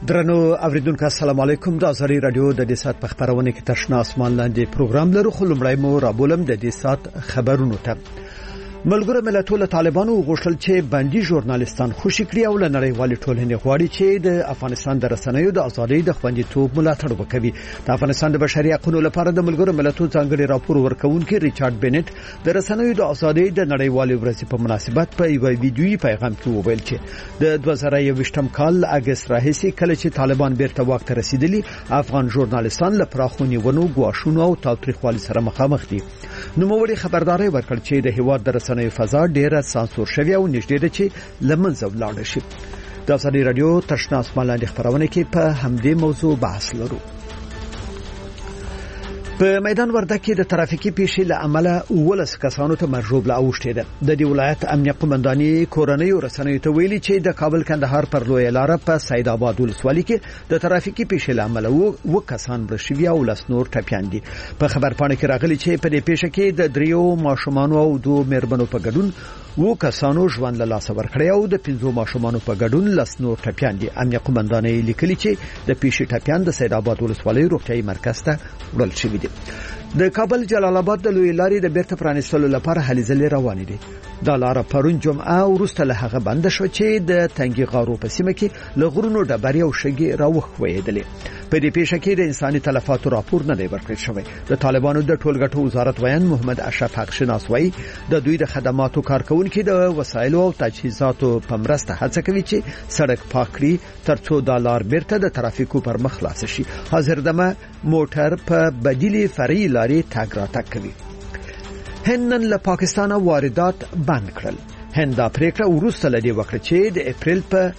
درنو اوریدونکو السلام علیکم. د ازری رادیو د دې سات په خبرونه کې تشنا اسمان لاندې پروګرام لرو. خلمړی مو رابولم د دې سات خبرونو ته. ملګرو ملتونو طالبانو غوښتل چې باندې ژورنالیستان خوشی کړي او لنړیوال ټولنې غواړي چې د افغانستان د رسنیو د ازادۍ د خوندیتوب ملاتړ وکړي. د افغانستان د بشري حقوقو لپاره د ملګرو ملتونو ځانګړي راپور ورکونکي ریچارډ بینټ د رسنیو د ازادۍ د نړیوال ورځې په مناسبت په یو ویډیويي پیغام کې وویل چې د 2021م کال اگست راهیسې کله چې طالبان بیرته واک ته رسیدلي افغان ژورنالیستان له پراخونیونو غواښونو او تاوتریخوالي سره مخامخ دي. نوموړي خبرداري ورکړ چې د هیواد د رسنیو فضا ډیره سانسور شوی او نږدې ده چې لمنځه ولاړ شي. د ازادي رادیو تشنا اسمان لاندې خبرونه کې په همدې موضوع بحث لرو. په میدان وردګ کې د ترافیکي پیښې له امله 12 کسانو ته مرجوب لا اوښتې ده. د دې ولایت امنیه قومنداني کورنۍ رسنیو ته ویلي چې د کابل کندهار پر لوی لار په سید آباد ولسوالۍ کې د ترافیکي پیښې له امله و کسان برشوي او لس نور ټپيان دي. په خبرپاڼه کې راغلي چې په دې پیښه کې د دریو ماشومانو او دوه مېرمنو په ګډون و کسانو ژوند له لاسه ورکړی او د 5 ماشومانو په ګډون لس نور ټپيان دي. امنیه قومنداني لیکلي چې د پیښې ټپيان د سید آباد ولسوالۍ روغتيایي مرکز ته وړل شوي دي. د کابل جلال آباد د لوی لارې د بیرته پرانیستلو لپاره هلې ځلې روانې دي. دا لار پرون جمعه وروسته له هغه بند شو چې د تنګي غارو په سیمه کې له غرونو ډبرې او شګې راوښویدلې. په دې پیښه کې د انساني تلفاتو راپور نه دی ورکړل شوی. د طالبانو د ټولګټو وزارت ویان محمد اشرف حق شناس وایي د دوی د خدماتو کارکونکو د وسایلو او تجهیزاتو په مرسته هڅه کوي چې سړک پاک کړي ترڅو د لار بیرته د ترافیکو پر مخ خلاص شي. حاضر دمه موټر په بدیلي فرعي لارې تګ راتګ کوي. هند نن له پاکستان واردات بند کړل. هند دا پریکړه وروسته لدی وکړه چې د اپریل په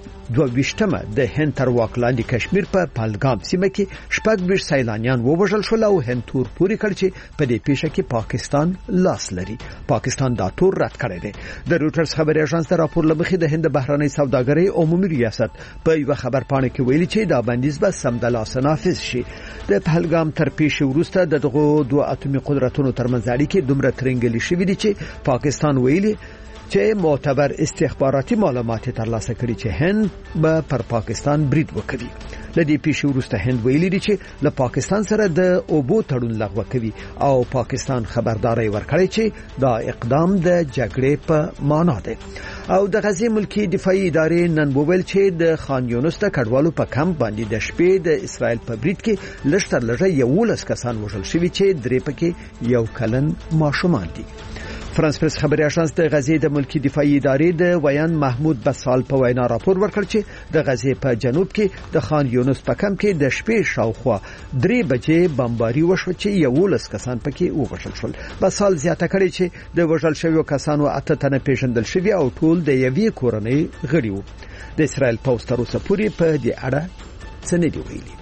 22مه د هند تر واک لاندې کشمیر په پهلګام سیمه کې شپږ سیلانیان ووژل شول او هند تور پوری کړ چې په دې پیښه کې پاکستان لاس لري. پاکستان دا تور رد کړی دی. د روټرز خبري اژانس ته راپور لمخې د هند بهرنۍ سوداګرۍ عمومي ریاست په یو خبرپاڼه کې ویلي چې دا بندیز به سمدلاسه نافذ شي. د پهلګام تر پیښې وروسته دغه دوه اتمی قدرتونو ترمنځ اړیکې دومره ترنګلې شوې دي چې پاکستان ویلي چې معتبر استخباراتي معلومات ترلاسه کړي چې هند به پر پاکستان برید وکړي. لدې پیښې وروسته هند ویلي دي چې له پاکستان سره د اوبو تړون لغوه کوي او پاکستان خبرداري ورکړي چې دا اقدام د جګړې په معنا دی. او د غزې ملکی دفاعي ادارې نن وویل چې د خان یونس د کډوالو په کمپ باندې د شپې د اسرائیل په برید کې لږتر لږه 11 کسان وژل شوي چې درې پکې یو کلن ماشومان دي. فرانس پریس خبري اژانس د غزې د ملکی دفاعي ادارې د ویان محمود بسال په وینا راپور ورکړ چې د غزې په جنوب کې د خان یونس په کمپ کې د شپې شاوخوا 3 بجې بمباري وشو چې 11 کسان پکې وژل شول. بسال زیاته کړي چې د وژل شویو کسانو 8 تنه پیژندل شوی او ټول د یوې کورنۍ غړي وو. د اسرائیل پوسټ تر اوسه پورې په دې اړه څه نه دی ویلي.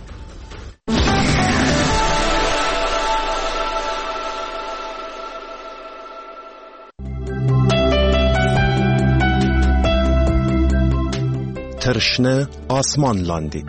ترشنه آسمان لاندې.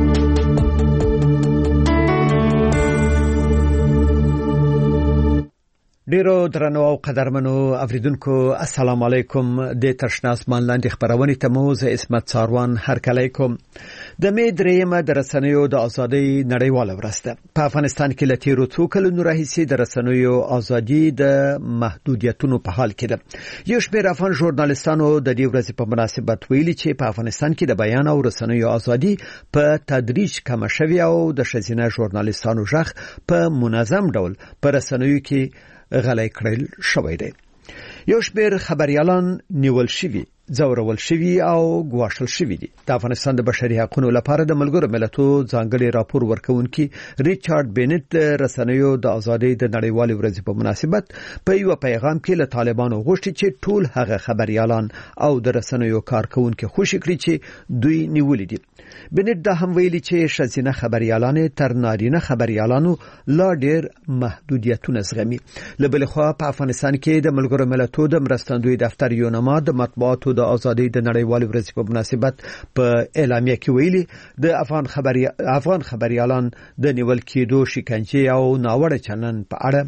ډیرو درنو او قدرمنو اوریدونکو السلام علیکم. د ترشنه آسمان لاندې خبرونه ته مو زه اسمت ساروان هرکلی کوم. د می درېمه د رسنیو د ازادۍ نړیواله ورځ ده. په افغانستان کې له تیرو څو کلونو راهیسې د رسنیو ازادي د محدودیتونو په حال کې ده. یو شمېر افغان ژورنالیستانو د دې ورځې په مناسبت ویلي چې په افغانستان کې د بیان او رسنیو ازادي په تدریج کم شوی او د ښځینه ژورنالیستانو ژغ په منظم ډول په رسنیو کې غلې کړل شوی دی. یو شمېر خبريالان نیول شوی، ځورول شوی او ګواښل شوی دي. د افغانستان د بشري حقوقو لپاره د ملګرو ملتونو ځانګړي راپور ورکونکي ریچارډ بینټ د رسنیو د ازادۍ د نړیوالې ورځې په مناسبت په یو پیغام کې له طالبانو غوښتي چې ټول هغه خبريالان او د رسنیو کارکونکو خوشی کړي چې دوی نیولې دي. بینټ دا هم ویلي چې ښځینه خبريالان تر نارینه خبريالانو لا ډېر محدودیتونه زغمي. له بل خوا په افغانستان کې د ملګرو ملتونو د مرستندوی دفتر یونما د مطبوعاتو د ازادۍ د نړیوالې ورځې په مناسبت په اعلامیه کې ویلي د افغان خبريالان د نیول کېدو، شکنجه او ناوړه چلند په اړه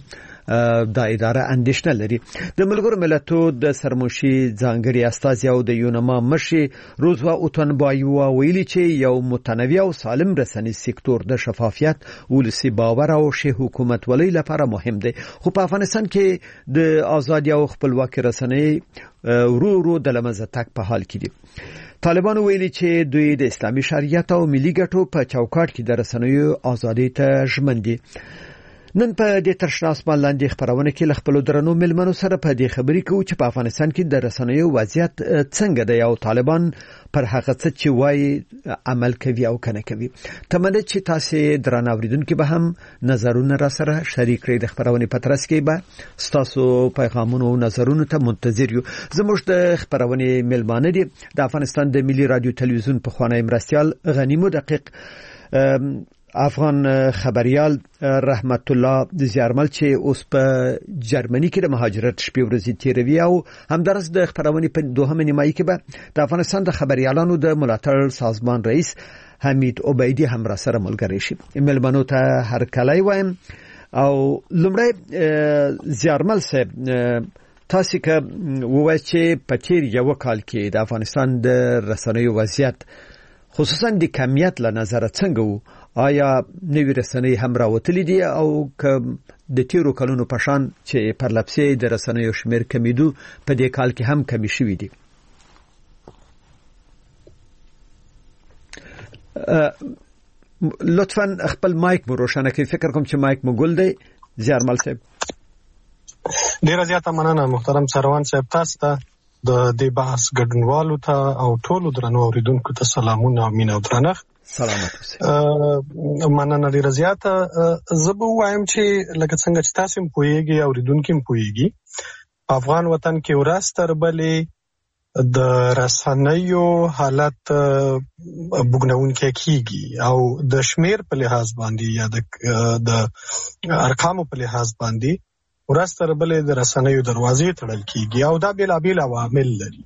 دا اداره اندېښنه لري. د ملګرو ملتونو د سرمشي ځانګړي استازي او د یونما مشي روزوا اوتنبایوا ویلي چې یو متنوع او سالم رسنیز سکتور د شفافیت، ولسی باور او شه حکومت ولې لپاره مهم دی. خو په افغانستان کې د آزادي او خپلواکي رسنۍ ورو د لمزه تک په حال کې دي. طالبان ویلي چې دوی د اسلامي شریعت او ملي ګټو په چوکاټ کې د رسنیو ازادي ته ژمن دي. نن په دې ترشنا اسمان لاندې خبرونه کې خپل درنو ملمنو سره په دې خبرې کوو چې په افغانستان کې د رسنیو وضعیت څنګه دی او طالبان پر هغه څه چې وایي عمل کوي او کنه کوي. تمنه چې تاسو درنه اوریدونکو به هم نظرونه را سره شریک کړئ. د خبرونه په ترڅ کې به تاسو پیغامونه او نظرونه ته منتظر یو. زموږ د خبرونه ملمانه دي د افغانستان د ملي رادیو تلویزیون په خوانی مرستيال غنی مدقق، افغان خبريال رحمت الله زیارمل چې اوس په جرمني کې د مهاجرت شپې ورځې تیروي او همدارس د خبرونه په دوهمه نیمایي کې به د افغانستان د خبريالانو د ملاتړ سازمان رئیس حمید عبیدی هم را سره ملګری شي. ملمنو ته هر کله وایم او لمړی زیارمل صاحب تاسو که وایي چې په تیر یو کال کې د افغانستان د رسنیو وضعیت خصوصا د کمیت له نظر څنګه وو؟ آیا نوی رسنۍ هم راوتلې دي او که د تیرو کلونو په شان چې پر لپسې د رسنیو شمیر کمیدو په دې کال کې هم کمی شوي دي؟ لطفاً خپل مایک مو روښانه کړئ. فکر کوم چې مایک مو ګل دی. زیارمل صاحب ډیره زیاته مننه محترم سروان صاحب. تاسو ته د دې بحث ګډونوالو ته او ټولو درنو اوریدونکو ته سلامونه او مینه او درنښت. سلامات اوسئ. مننه ډیره زیاته. زه به وایم چې لکه څنګه چې تاسو هم پوهیږئ او اوریدونکو هم پوهیږي، افغان وطن کې ورځ تر بلې د رسنیو حالت بګنونکې کیږي او د شمیر په لحاظ باندې یا د ارقامو په لحاظ باندې ورځ تر بلې د رسنیو دروازې تړل کیږي او دا بیلابیل عوامل لري.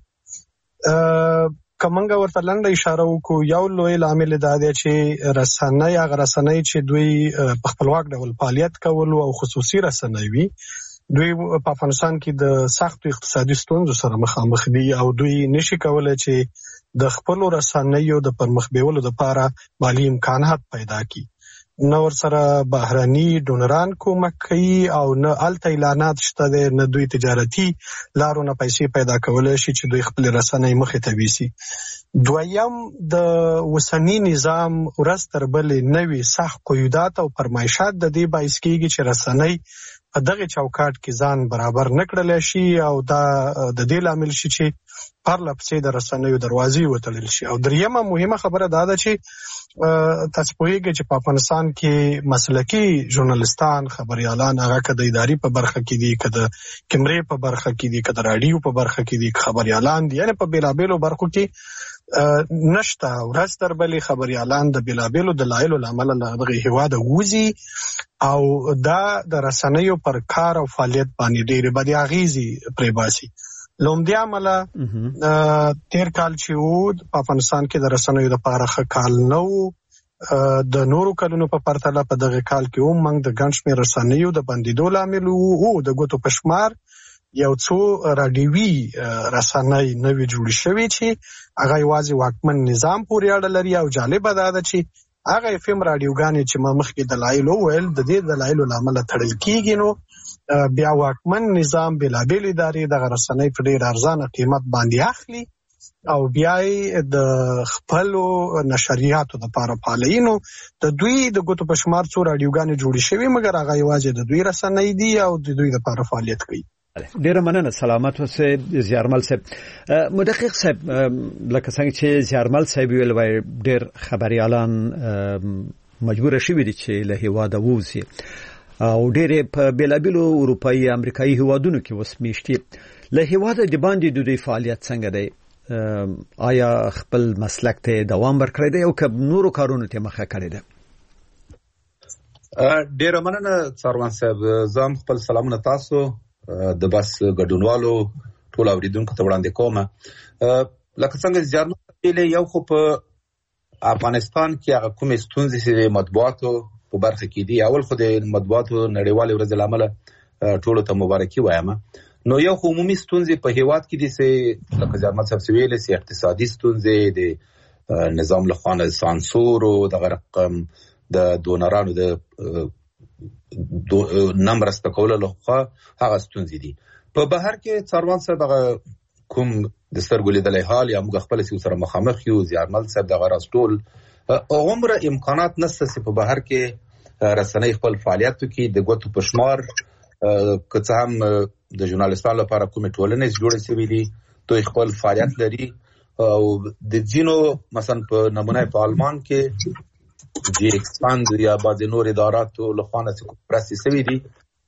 کومنګ ورته لنډه اشاره وکړو. یو لوی عامل دا دی چې رسنۍ هغه رسنۍ چې دوی په خپلواک ډول فعالیت کول او خصوصي رسنۍ وي، دوی په افغانستان کې د سخت اقتصادي ستونزو سره مخامخ دي او دوی نشي کولای چې د خپل رسنیو د پرمخ بیولو لپاره مالی امکانات پیدا کړي. نه ورسره بهراني ډونران کومک کوي او نه الته اعلانات شته دي، نه دوی تجارتي لارو نه پیسې پیدا کولای شي چې دوی خپل رسنۍ مخې ته ویسي. دویم د وسنی نظام ورځ تر بلې نوي سخت قیودات او فرمایشات د دې باعث کیږي چې رسنۍ په دغه چوکاټ کې ځان برابر نکړل شي او دا د دې لامل شي چې پر لپسې د رسنیو دروازې وتړل شي. او دریمه مهمه خبره دا ده چې تاسو پوهیږئ چې په افغانستان کې مسلکي ژورنالستان، خبريالان، هغه که د اداري په برخه کې دي، که د کیمرې په برخه کې دي، که د رادیو په برخه کې دي، خبريالان دي، یعنی په بیلابیلو برخو کې نشته. ورځ تر بلې خبريالان د بیلابیلو دلایلو لامل دغه هیواد وځي او دا د رسنیو پر کار او فعالیت باندې ډېرې بدې اغیزې پرې باسي. لومړی عمل تیر کال چې و په افغانستان کې د رسنیو لپاره ښه کال نه و. د نورو کلونو په پرتله په دغه کال کې هم موږ د ګڼ شمېر رسنیو د بندېدو لامل وو. د ګوتو په شمار یو څو رادیوي رسنۍ نوې جوړې شوې چې هغه یوازې واکمن نظام پورې اړه لري او جالبه دا ده چې هغه FM رادیوګانې چې ما مخکې دلایل وویل د دې دلایلو لامل تړل کیږي، نو بیا واکمن نظام بېلابېل ادارې دغه رسنۍ په ډېر ارزانه قیمت باندې اخلي او بیا د خپلو نشریاتو لپاره پالي. نو د دوی د ګوتو په شمار څو رادیوګانې جوړې شوې، مګر هغه یوازې د دوی رسنۍ دي او د دوی لپاره فعالیت کوي. ډیره مننه. سلامت اوسئ زیارمل صاحب. مدقق صاحب، لکه څنګه چې زیارمل صاحب ویل وای ډیر خبريالان مجبور شوي دي چې له هیواده ووځي او ډېر په بیلابیلو اروپایي امریکایي هیوادونو کې وسمیشتي. له هیواده د باندې د دوی فعالیت څنګه دی؟ آیا خپل مسلک ته دوام ورکړی دی او که نورو کارونو ته مخه کړی دی؟ ډیره مننه سروان صاحب. زم خپل سلامونه تاسو د بس ګډونوالو ټول اوریدونکو ته وړاندې کوم. لکه څنګه زیارمل ویلې، یو خو په افغانستان کې هغه کومې ستونزې چې مطبوعاتو په برخه کې دي، اول خو د مطبوعاتو نړیوالې ورځې لامل ټولو ته مبارکي وایم. نو یو عمومي ستونزې په هیواد کې دي چې لکه ځارمل صاحب ویلي سي اقتصادي ستونزې د نظام له خوا نه سانسور او د رقم د دونرانو د نمبرسته کولو له خوا هغه ستونزې دي. په بهر کې څاروان صاحب هغه کوم د سترګو لیدلای حال یا موږ خپل سره مخامخ یو ځارمل صاحب دغه راستول عمر امکانات نشته چې په بهر کې رسنۍ خپل فعالیت کوي. د ګوتو په شمار که څه هم د ژورنالیستانو لپاره کومې ټولنې جوړې شوې دي دوی خپل فعالیت لري او د ځینو مثلا په نمونه په آلمان کې جی ایکسپاند یا بعضې نور اداراتو له خوا نه مرستې شوې دي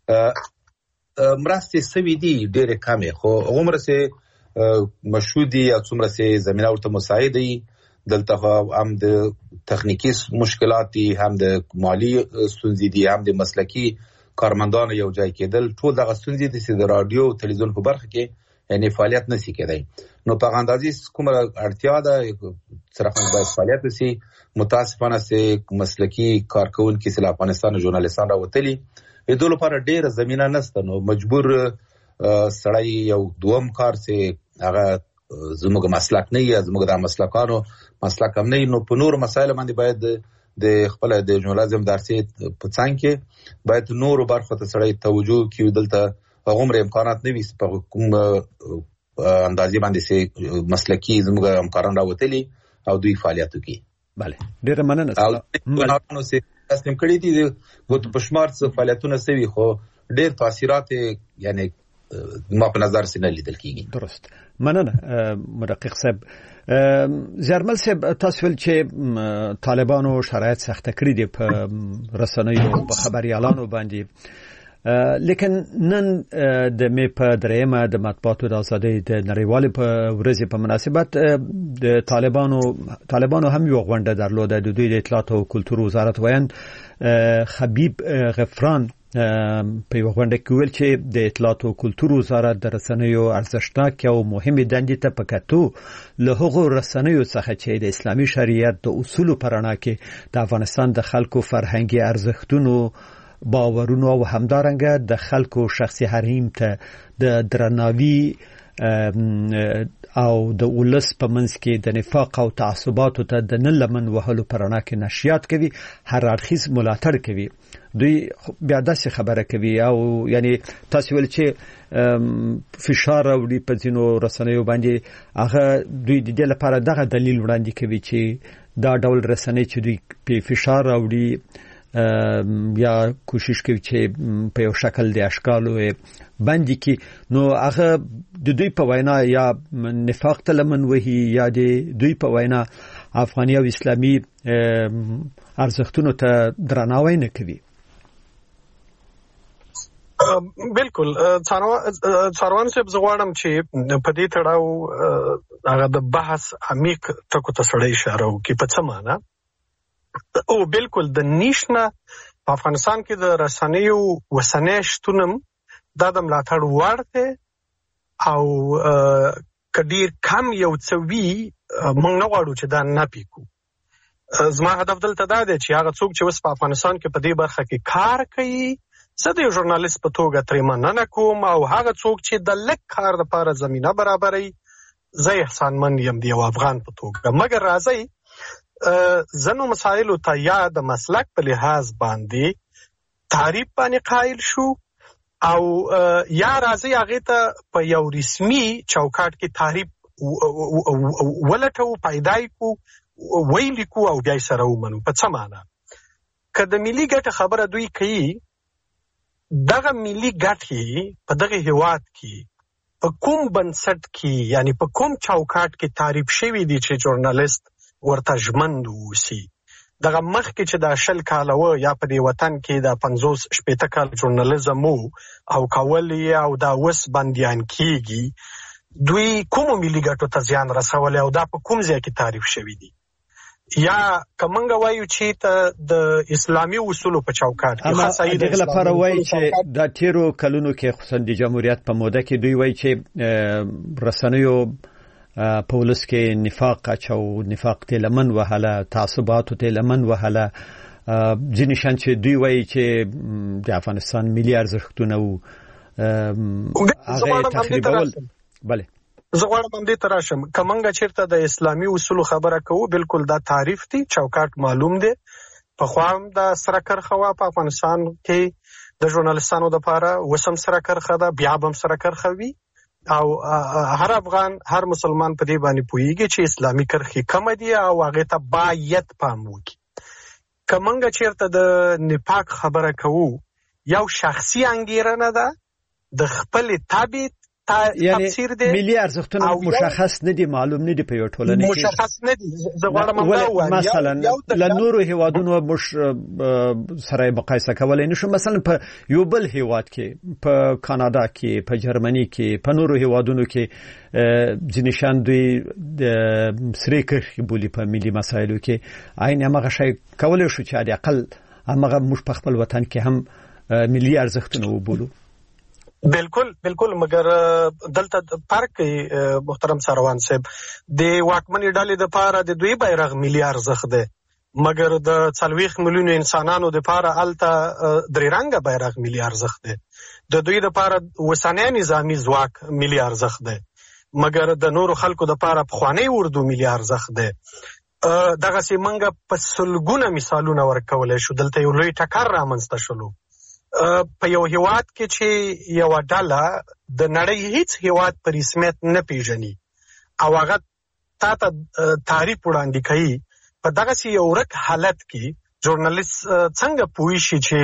ډېرې کمې خو هغومره مشهور دي یا څومره چې زمینه ورته مساعد دي. دلته هم د تخنیکی مشکلات دي هم د مالی ستونزې دي هم د مسلکی کارمندانو یو ځای کېدل. ټول دغه ستونزې دي چې د رادیو او تلویزیون په برخه کې یعنی فعالیت نشي کېدای. نو په اندازې کومه اړتیا ده صراحت باید فعالیت وشي. متاسفانه چې مسلکی کارکونکي چې افغانستان ژورنالیستان راوتلي د دوی لپاره ډېره زمینه نشته. نو مجبور سړی یو دوم کار چې هغه زموږ مسلک نه یا زموږ د مسلکانو مسلک هم نه نو په نور مسایل باندې باید د خپل د ژورنالیزم درسي په څنګ کې باید نور برخه ته سړی توجه کوي. دلته هغومره امکانات نه وي په کوم اندازې باندې چې مسلکی زموږ همکاران راوتلي او دوی فعالیت کوي. بله ډیره مننه. نو سه تاسو کړی دي د پښمار څخه فعالیتونه سوي خو ډیر تاثیرات یعنی ما په نظر سره لیدل کیږي. درست مننه مدقق صاحب. زرمل صاحب تاسو ول چې طالبانو شرایط سخت کړی دي په رسنیو په خبريالانو باندې لیکن نن د مې په درېمه د مطبوعاتو د ازادۍ د نړیوالې په ورځ په مناسبت د طالبانو هم یو غونډه درلوده. د دوی د اطلاعات او کلتور وزارت وایند حبیب غفران په یو غونډه کې ویل چې د اطلاعات او کلتور وزارت د رسنیو ارزښتناک او مهمه دندې ته پکاتو له هغو رسنیو څخه چې د اسلامي شریعت د اصولو پرانا کې د افغانستان د خلکو فرهنګي ارزښتونو باورونو او همدارنګه د خلکو شخصي حریم ته د درناوي او د ولس په منځ کې د نفاق او تعصباتو ته د نه لمن وهلو پرانا کې نشریات کوي هر اړخیز ملاتړ کوي. دوی بیا داسې خبره کوي او یعنی تاسو ول چې فشار او په ځینو رسنیو باندې هغه دوی د دې لپاره دغه دلیل وړاندې کوي چې دا ډول رسنۍ چې دوی په فشار او یا کوشش کوي چې په یو شکل د اشکالو باندې کې نو هغه د دوی په وینا یا نفاق ته لمن وهي یا د دوی په وینا افغاني او اسلامي ارزښتونو ته درناوی نه کوي. بالکل څاروان صاحب زغواړم چې په دې تړاو هغه د بحث عمیق ټکو ته سړی اشاره وکړي په څه معنا. او بالکل د نیشنه په افغانستان کې د رسنیو وسنۍ شتونم دا د ملاتړ وړ دی او کډیر کم یو څوي موږ نه غواړو چې دا نه پیکو. زما هدف دلته دا دی چې هغه څوک چې اوس په افغانستان کې په دې برخه کې کار کوي زه د یو ژورنالیست په توګه ترې مننه کوم او هغه څوک چې د لږ کار لپاره زمینه برابروي زه احسانمند یم د یو افغان په توګه. مګر راځئ زنو مسائلو ته یا د مسلک په لحاظ باندې تعریف باندې قائل شو او یا راځي هغه ته په یو رسمي چوکاټ کې تعریف ولټو پیدای کو ویل کو او بیا سره ومنو. په څه معنا که د ملي ګټه خبره دوی کوي دغه ملي ګټې په دغه هیواد کې په کوم بنسټ کې یعنی په کوم چوکاټ کې تعریف شوی دی چې ژورنالیست ورته ژمند وسی. دغه مخکې چې د 10 کاله و یا په دې وطن کې د 50-60 کال ژورنالیزم او کول او دا وس بنديان کیږي دوی کوم ملي ګټو ته ځان رسول او دا په کوم ځای کې تعریف شوی دی یا کومنګ وایو چې د اسلامي اصولو په چوکاټ کې خاصه دغه لپاره وایي چې د تیرو کلونو کې خصوصا د جمهوریت په موده کې دوی وایي چې رسنیو په ولس کې نفاق اچو نفاق ته لمن وهله تعصبات ته لمن وهله ځینې شان چې دوی وایي چې د افغانستان ملي ارزښتونه او هغه تخریبول. بله زه غواړم هم دې ته راشم. که موږ چېرته د اسلامي اصولو خبره کوو، بالکل دا تعریف دی، چوکاټ معلوم دی. پخوا هم دا سره کرښه وه په افغانستان کې د ژورنالستانو دپاره، اوس هم سره کرښه ده، بیا به هم سره کرښه وي. او هر افغان، هر مسلمان په دې باندې پوهیږي چې اسلامي کرښې کومه دي او هغې ته باید پام وکړي. که موږ چېرته د نفاق خبره کوو، یو شخصي انګېرنه ده، د خپلې طبع تفسیر دی. ملي ارزښتونه مشخص نه دي، معلوم نه دي په یو ټولنه کې، مشخص نه دي. زه غواړم مثلا له نورو هیوادونو مش سره مقایسه کولای نشو. مثلا په یو بل هیواد کې، په کاناډا کې، په جرمني کې، په نورو هیوادونو کې ځینې شان دوی د سرې کرښې بولي په ملي مسایلو کې. عین همغه شی کولی شو چې د اقل همغه موږ په خپل وطن کې هم ملي ارزښتونه وبولو. بالکل مګر دلته فرق محترم سروان صاحب، د واکمنې ډلې دپاره د دوی بیرغ ملي ارزښت دی، مګر د 40 میلیونو انسانانو دپاره هلته درې رنګه بیرغ ملي ارزښت دی. د دوی دپاره اوسنی نظامي ځواک ملي ارزښت دی، مګر د نورو خلکو دپاره پخوانی اردو ملي ارزښت دی. دغسې موږ په سلګونه مثالونه ورکولی شو. دلته یو لوی ټکر رامنځته شلو. په یو هیواد کې چې یو ډله د نړۍ هیڅ هیواد په رسمیت نه پیژني او هغه تا ته تعریف وړاندې کوي، په دغسې یو ورک حالت کې ژورنالیست څنګه پوه شي چې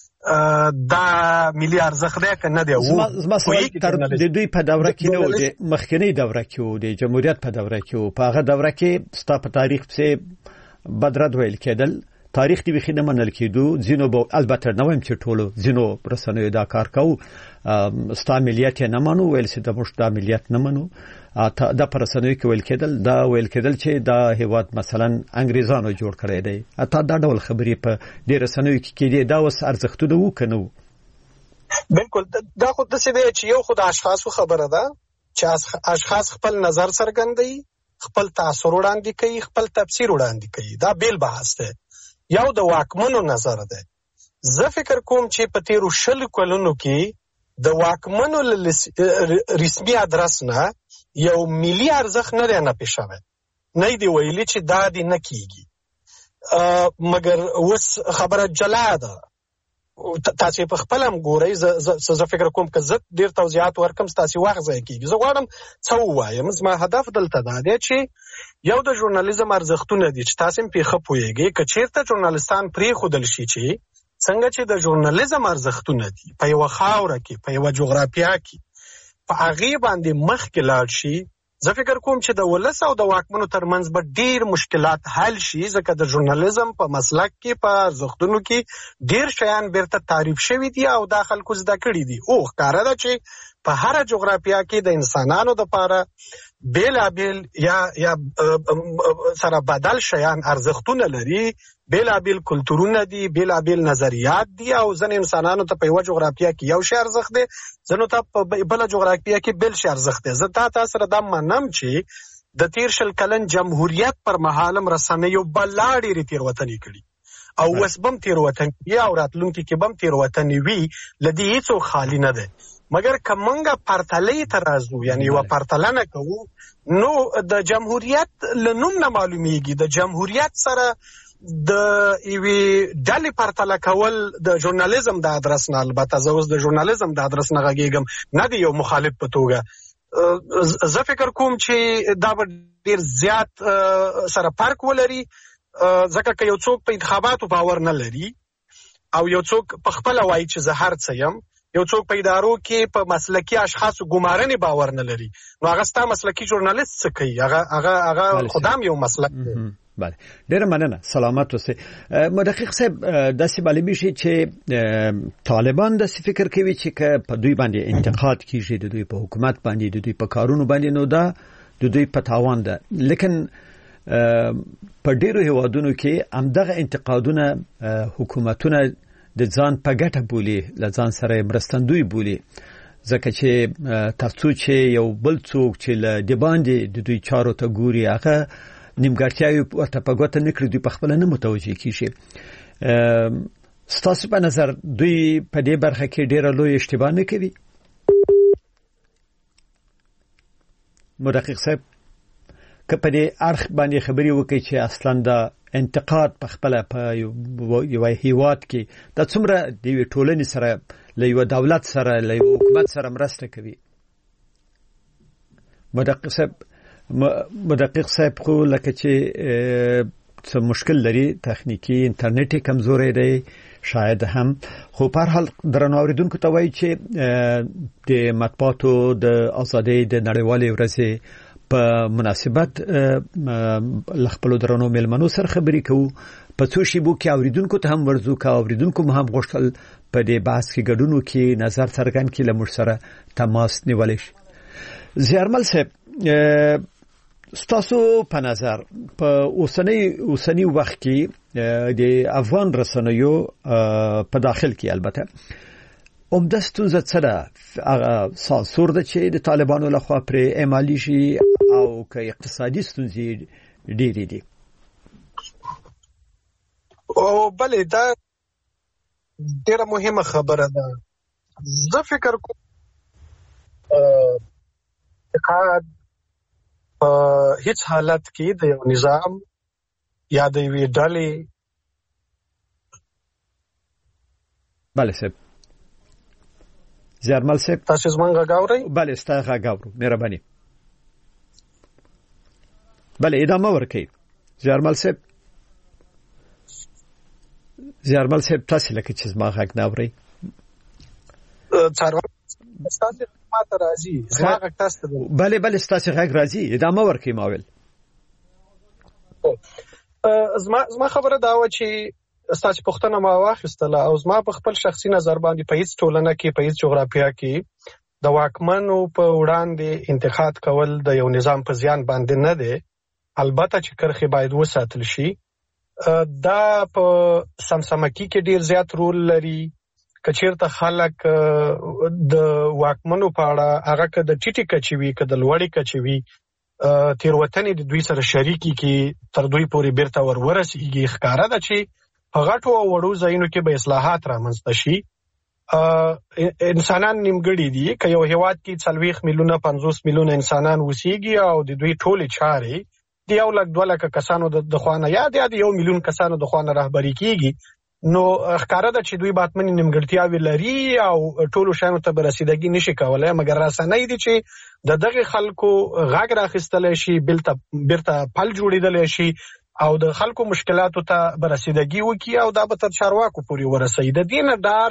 دا ملي ارزښت دی که نه دی؟ زما سوال د دوی په دوره کې نه و، د مخکنۍ دوره کې و، د جمهوریت په دوره کې و. په هغه دوره کې ستا په تاریخ پسې بدرد ویل کېدل، تاریخ دی بخی نه منل کېدو. ځینو به البته نه وایم چې ټولو، ځینو رسنیو دا کار کوو، ستا ملیت یې نه منو، ویل چې موږ دا ملیت نه منو. دا په رسنیو کې ویل کېدل چې دا هیواد مثلا انګریزانو جوړ کړی دی. دا ډول خبرې په دې رسنیو کې کېدې. دا اوس ارزښتونه وو که نه وو؟ بالکل دا خو داسې دی چې یو خو د اشخاصو خبره ده چې اشخاص خپل نظر څرګندوي، خپل تاثر وړاندې کوي، خپل تفسیر وړاندې کوي. دا بیل بحث دی. یو د واکمنو نظر دی. زه فکر کوم چې په تیرو 20 کلونو کې د واکمنو رسمي ادرس نه یو ملي ارزښت نه دی نفي شوی، نه دی ویلي چې دا دی نه کیږي. مګر اوس خبره جلا ده. تاسې په خپل هم ګورئ. زه فکر کوم که زه ډېر توضیحات ورکم ستاسې وخت ضایع کېږي. زه غواړم څه ووایم. زما هدف دلته دا دی چې یو د ژورنالیزم ارزښتونه دي چې تاسې هم پې ښه پوهېږئ. که چېرته ژورنالستان پرېښودل شي چې څنګه چې د ژورنالیزم ارزښتونه دي په یوه خاوره کې، په یوه جغرافیه کې، په هغې باندې مخکې لاړ شي، زه فکر کوم چې د ولس او د واکمنو ترمنځ به ډېر مشکلات حل شي. ځکه د ژورنالیزم په مسلک کې، په ارزښتونو کې ډېر شیان بیرته تعریف شوي دي او دا خلکو زده کړي دي. ښکاره ده چې په هره جغرافیه کې د انسانانو دپاره بیلابیل یا سره بدل شیان ارزښتونه لري، بیلابیل کلتورونه دي، بیلابیل نظریات دي، او ځینې انسانانو ته په یوه جغرافیه کې یو شی ارزښت دی، ځینو ته په بله جغرافیه کې بل شی ارزښت دی. زه تا سره دا منم چې د تیر 20 کلن جمهوریت پر مهال هم رسنیو بلا ډېرې تېروتنې کړي او اوس به هم تېروتنې وي او راتلونکي کې به هم تېروتنې وي. له دې هېڅوک خالي نه دی. مګر که موږ پرتلې ته راځو، یعنی یوه پرتلنه کوو، نو د جمهوریت له نوم نه معلومیږي د جمهوریت سره د یوې ډلې پرتله کول د ژورنالیزم د ادرس نه، البته زه اوس د ژورنالیزم د ادرس نه غږېږم، نه د یو مخالف په توګه. زه فکر کوم چې دا به ډېر زیات سره فرق ولري. ځکه که یو څوک په انتخاباتو باور نه لري او یو څوک په خپله وایي چې زه هر څه یم، یو څوک په ادارو کې په مسلکي اشخاصو ګمارنې باور نه لري، نو هغه ستا مسلکي ژورنالیست څه کوي؟ هغه خدام یو مسلک دی. بله، ډېره مننه. سلامت اوسئ. مدقق صاحب، داسې معلومي شي چې طالبان داسې فکر کوي چې که په دوی باندې انتقاد کیږي، د دوی په حکومت باندې، د دوی په کارونو باندې، نو دا د دوی په تاوان ده. لیکن په ډېرو هیوادونو کې همدغه انتقادونه حکومتونه د ځان په ګټه بولي، له ځان سره مرستندوی بولي، ځکه چې ترڅو چې یو بل څوک چې له د باندې د دوی چارو ته ګوري هغه نیمګړتیاوې ورته په ګوته نه کړي، دوی په خپله نه متوجه کېږي. ستاسو په نظر دوی په دې برخه کې ډېر لوی اشتباه نه کوي؟ مدقق صاحب که په دې اړخ باندې خبري وکړي چې اصلا د انتقاد په خپل په یو هیواد کې د څومره د ټولنې سره له یو دولت سره له یو حکومت سره مرسته کوي. مدقق صاحب خو لکه چې څه مشکل لري، تخنیکی انټرنیټي کمزوري دی شاید هم، خو په هر حال درنو اوریدونکو ته وایي چې د مطبوعاتو د ازادۍ د نړیوالې ورځې په مناسبت خپل درنو ملمنو سره خبرې کوو. په څو شیبو کې اوریدونکو ته هم ورزو کا اوریدونکو هم غوښتل په دې بحث کې ګډون وکړي، نظر څرګند کړي، له موږ سره تماس نیولای شي. زیارمل صاحب، ستاسو په نظر په اوسنی وخت کې د افغان رسنیو په داخل کې البته عمده ستونزه څه ده؟ سانسور ده چې د طالبانو لخوا پر اعمالي شي او که اقتصادي ستونزې ډېرې دي؟ او بلې دا ډېره مهمه خبره ده. زه فکر کوم اقتصاد په هیڅ حالت کې د یو نظام یا د یوې ډلې بله صاحب زیارمل صاحب تاسو زمونږ غږ اورئ؟ بله ستاسو غږ اورو، مهرباني. بله ادامه ورکړئ زیارمل صاحب. زیارمل صاحب تاسو لکه چې زما غږ نه اورئ. ستاسو ماته راځي، زما غږ تاسو ته. بله ستاسو غږ راځي، ادامه ورکړئ. ماول زما خبره دا و چې ستاسو پوښتنه ما واخیستله او زما په خپل شخصي نظر باندې په هیڅ ټولنه کې، په هیڅ جغرافیه کې د واکمنو په وړاندې انتقاد کول د یو نظام په زیان باندې نه دی. البته چې کرخې باید وساتل شي. دا په سمسمکی کې ډیر زیات رول لري. کچیرته خلک د واکمنو په اړه هغه که د ټیټی کچې وي که د لوړی کچې وي تیروتنې د دوی سره شریکي کې تر دوی پورې بیرته ورسیږي. ښکاره ده چې په غټو او وړو ځایونو کې به اصلاحات رامنځته شي. انسانان نیمګړي دي. که یو هیواد کې 40 میلیونه 50 میلیونه انسانان وسیږي او د دوی ټولې چارې د 1,00,000-2,00,000 کسانو د خوانه یا د 1 میلیون کسانو د خوانه رهبری کیږي، نو ښکاره ده چې دوی باطمنې نیمګړتیاوې لري او ټولو شیانو ته به رسیدګي نشي کولای. مګر رسنۍ دي چې د دغه خلکو غږ راخیستلی شي، بیرته پل جوړېدلی شي او د خلکو مشکلاتو ته به رسیدګي وکړي او دا به تر چارواکو پورې ورسوي. د دې نه ډار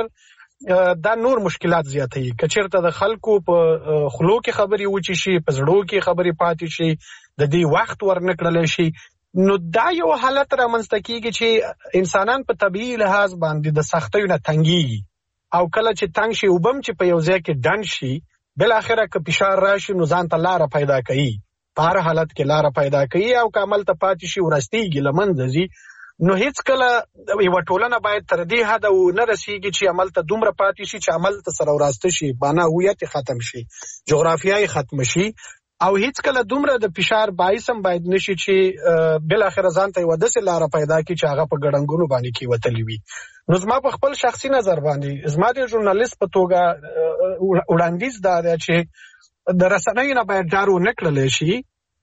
دا نور مشکلات زیاتوي. که چېرته د خلکو په خولو کې خبرې وچې شي، په زړو کې خبرې پاتې شي، د دې وخت ورنکړلی شي، نو دا یو حالت رامنځته کیږي چې انسانان په طبیعي لحاظ باندې د سختیو نه تنګېږي او کله چې تنګ شي وبم چې په یو ځای کې ډنډ شي، بالاخره که فشار راشي نو ځان ته لاره پیدا کوي. په هر حالت کې لاره پیدا کوي او که عمل ته پاتې شي ورستېږي، له منځه ځي. نو هیڅ کله یوه ټولنه باید تر دې حده ونه رسېږي چې عمل ته دومره پاتې شي چې عمل ته سره وراسته شي، معنا هویت ختم شي، جغرافیه ختم شي. او هیڅ کله دومره د فشار باعث هم باید نشي چې بالاخره ځان ته یوه داسې لاره پیدا کړي چې هغه په ګړنګونو باندې کې وتلی وي. نو زما په خپل شخصي نظر باندې، زما د ژورنالیست په توګه وړاندیز دا دی چې د رسنیو نه باید ډار ونه کړلی شي.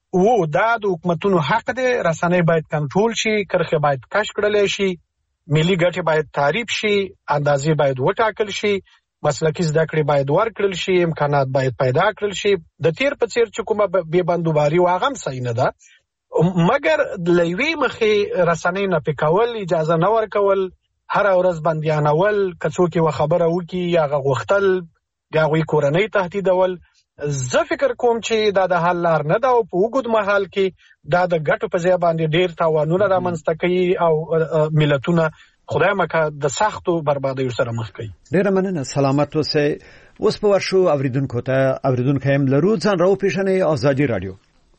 دا د حکومتونو حق دی، رسنۍ باید کنټرول شي، کرښې باید کش کړلی شي، ملي ګټې باید تعریف شي، اندازې باید وټاکل شي، مسلکي زده کړې باید ورکړل شي، امکانات باید پیدا کړل شي. د تیر په څیر چې کومه بې بندوباري و هغه هم صحیح نه ده. مګر له یوې مخې رسنۍ نه پکول، اجازه نه ورکول، هره ورځ بندیانول، که څوک یوه خبره وکړي هغه غوښتل، د هغوی کورنۍ تهدیدول، زه فکر کوم چې دا د حل لار نه ده او په اوږد مهال کې دا د ګټو په ځای باندې ډېر تاوانونه رامنځته کوي او ملتونه خدای مکه د سختو بربادیو سره مخ کوي. ډېره مننه، سلامت اوسئ. اوس په ورشو اوریدونکو هم لرو. ځان راوپېژنئ. ازادي راډیو.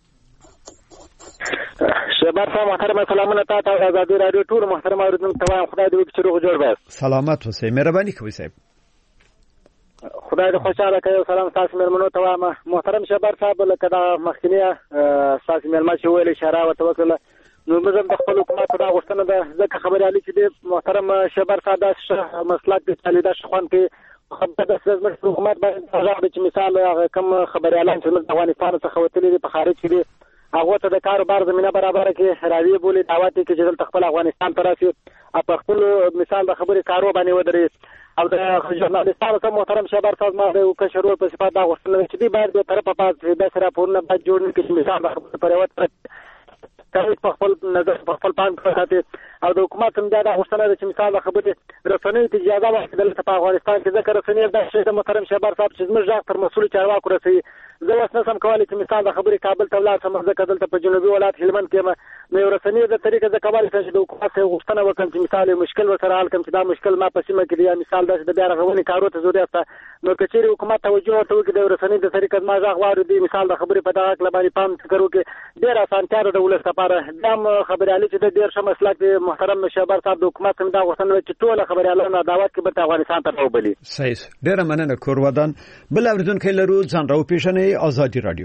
شهباز صاحب محترم، سلامونه تاسو ته. ازادي راډیو ټول محترم اوریدونکو ته وایم خدای دې وکړي چې روغ جوړ وایاست. سلامت اوسئ، مهرباني کوئ صاحب. خدای دې خوشاله کړي. سلام تاسو مېلمنو ته وایم. محترم شهباز صاحب، لکه دا مخکینی تاسو مېلمه چې ویل اشاره ورته وکړله، نو موږ د خپل حکومت دا غوښتنه ده ځکه خبريالي چې د محترم شبر ساده مسلک د چالیدا شخوان کې خبره د سیاست حکومت باندې راغلی چې مثال کوم خبريالان چې د افغانستان څخه وتلي په خارج کې دي هغه ته د کاروبار زمينه برابر کې راوي بولی دعوت کې چې دلته خپل افغانستان ته راشي په خپل مثال د خبري کارو باندې ودرې او د ژورنالستانو ته محترم شبر ساز ما د کشرو په صفات دا غوښتنه چې دی باید د طرفه پاس د سره پورنه باید جوړ نه کړي مثال د خبرو پر وخت کوي په خپل نظر په خپل پام کې ساتي او د حکومت هم دا غوښتنه ده چې مثال د خبرې رسنۍ ته اجازه ورکړي په افغانستان کې ځکه رسنۍ د شیخ محترم شبر صاحب چې موږ ځکه تر مسؤل چارواکو رسي زه اوس نه سم کولی چې مثال د خبرې کابل ته ولاړ سم ځکه دلته په جنوبي ولایت هلمند کې نو رسنۍ د طریقې د کولی چې د حکومت غوښتنه وکړم چې مثال مشکل ورسره حل کړم چې دا مشکل ما په سیمه کې دی مثال د بیا رغونې کارو ته ضرورت ده نو کچېرې حکومت توجه ورته وکړي د رسنۍ د طریقې ما ځغ وارو دی مثال د خبرې په دغه کلباني پام فکر وکړي ډېر اسانتیا د ولست لپاره دام خبريالي چې د ډېر ښه مسلک دی محترم شبر صاحب د حکومت هم دا غوښتنه چې ټول خبريالانو دعوت کې به افغانستان ته وبلي صحیح ډېر مننه کورودان بل اوریدونکو لرو ځان راو پیښنې آزادي رادیو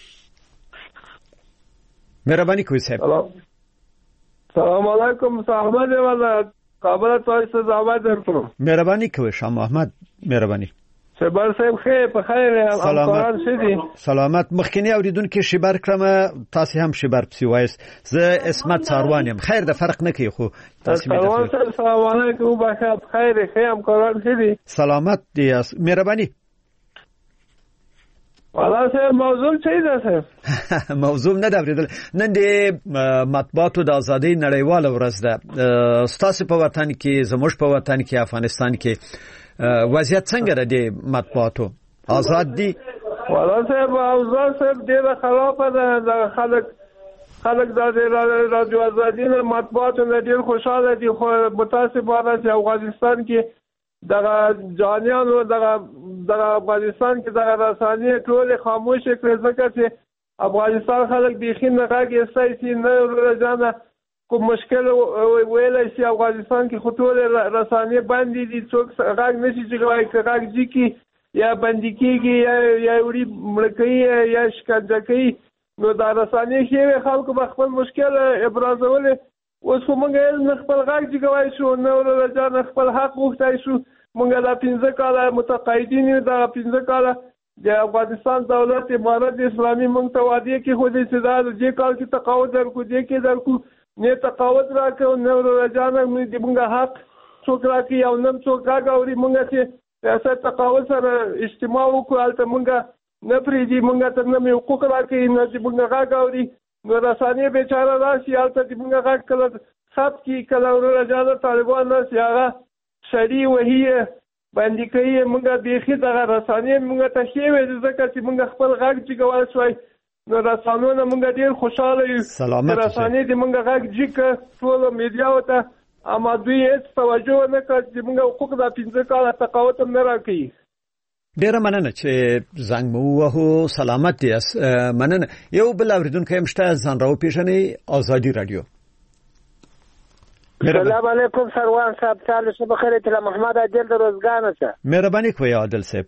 مهرباني کوئ صاحب سلام علیکم احمد والا کابل ته زحمت درکړم مهرباني کوئ شاه محمد مهرباني شبر صاحب خیر په خیر امکان شدي سلامت مخکینی اوریدونکو شبر کړم تاسو هم شبر پسی وایس زه اسمت څاروان یم خیر د فرق نه کوي خو تاسو مې سلام علیکم بخیر خیر امکان شدي سلامت دی مهرباني والا سه موضوع چي ده سه موضوع نه دا ورېدل نن د مطبوعاتو د ازادۍ نړیواله ورځ ده ستاسو په وطن کې زموږ په وطن کې افغانستان کې وضعیت څنګه د مطبوعاتو آزاد دي والا سه اوضاع سه ډېره خرابه ده د خلک د رادیو ازادۍ نه مطبوعاتو نه ډېر خوشاله دي خو متاسفانه چې افغانستان کې دغه جانیانو دغه افغانستان کې دغه رسانې ټول خاموش کړي ځکه چې افغانستان خلک بيخي نه راګي سایسي نه ورځانه کوم مشکل ویلای شي افغانستان کې خطور رسانې باندې دي څوک راګ نشي چې راګ دي کې یا باندې کېږي یا وړي مړکې یا شکنجه کوي نو دا رسانې شي خلکو په خپل مشکل ابرازول اوس موږ نه خپل غږ جوړای شو نو ورځان خپل حق وختای شو موږ لا 15 کاله متقاعدین دا 15 کاله د افغانستان دولت امارت اسلامي موږ ته وعده کې خو دې صدر دې کال کې تقاعد درکو دې کې درکو نه تقاعد راکو نو ورځان موږ حق څوک راکې او نن څوک راغوري موږ چې ریاست تقاعد سره اجتماع وکړو البته موږ نه پریدي موږ ته نه حقوق راکې نه چې موږ راغوري نو رسانې بیچاره راشي البته چې موږ غږ کله خط کې کله ورځاده طالبان نه سیاغه شری وهي باندې کوي موږ بيخي دغه رسانې موږ ته شی وې ځکه چې موږ خپل غږ جګوال شوي نو رسانونه موږ ډیر خوشاله یو رسانې دې موږ غږ جګ ټول میډیا وته اما دوی هیڅ توجه نه کوي چې موږ حقوق د 15 کاله تقاعد نه راکړي ډیره مننه چې زنګ مو وهو سلامت یاست مننه یو بل اوریدونکو هم شته ځان راو پیښنې آزادي رادیو السلام علیکم سروان صاحب تعالی شب خیر ته محمد عادل د روزګان څخه مهرباني کوئ عادل صاحب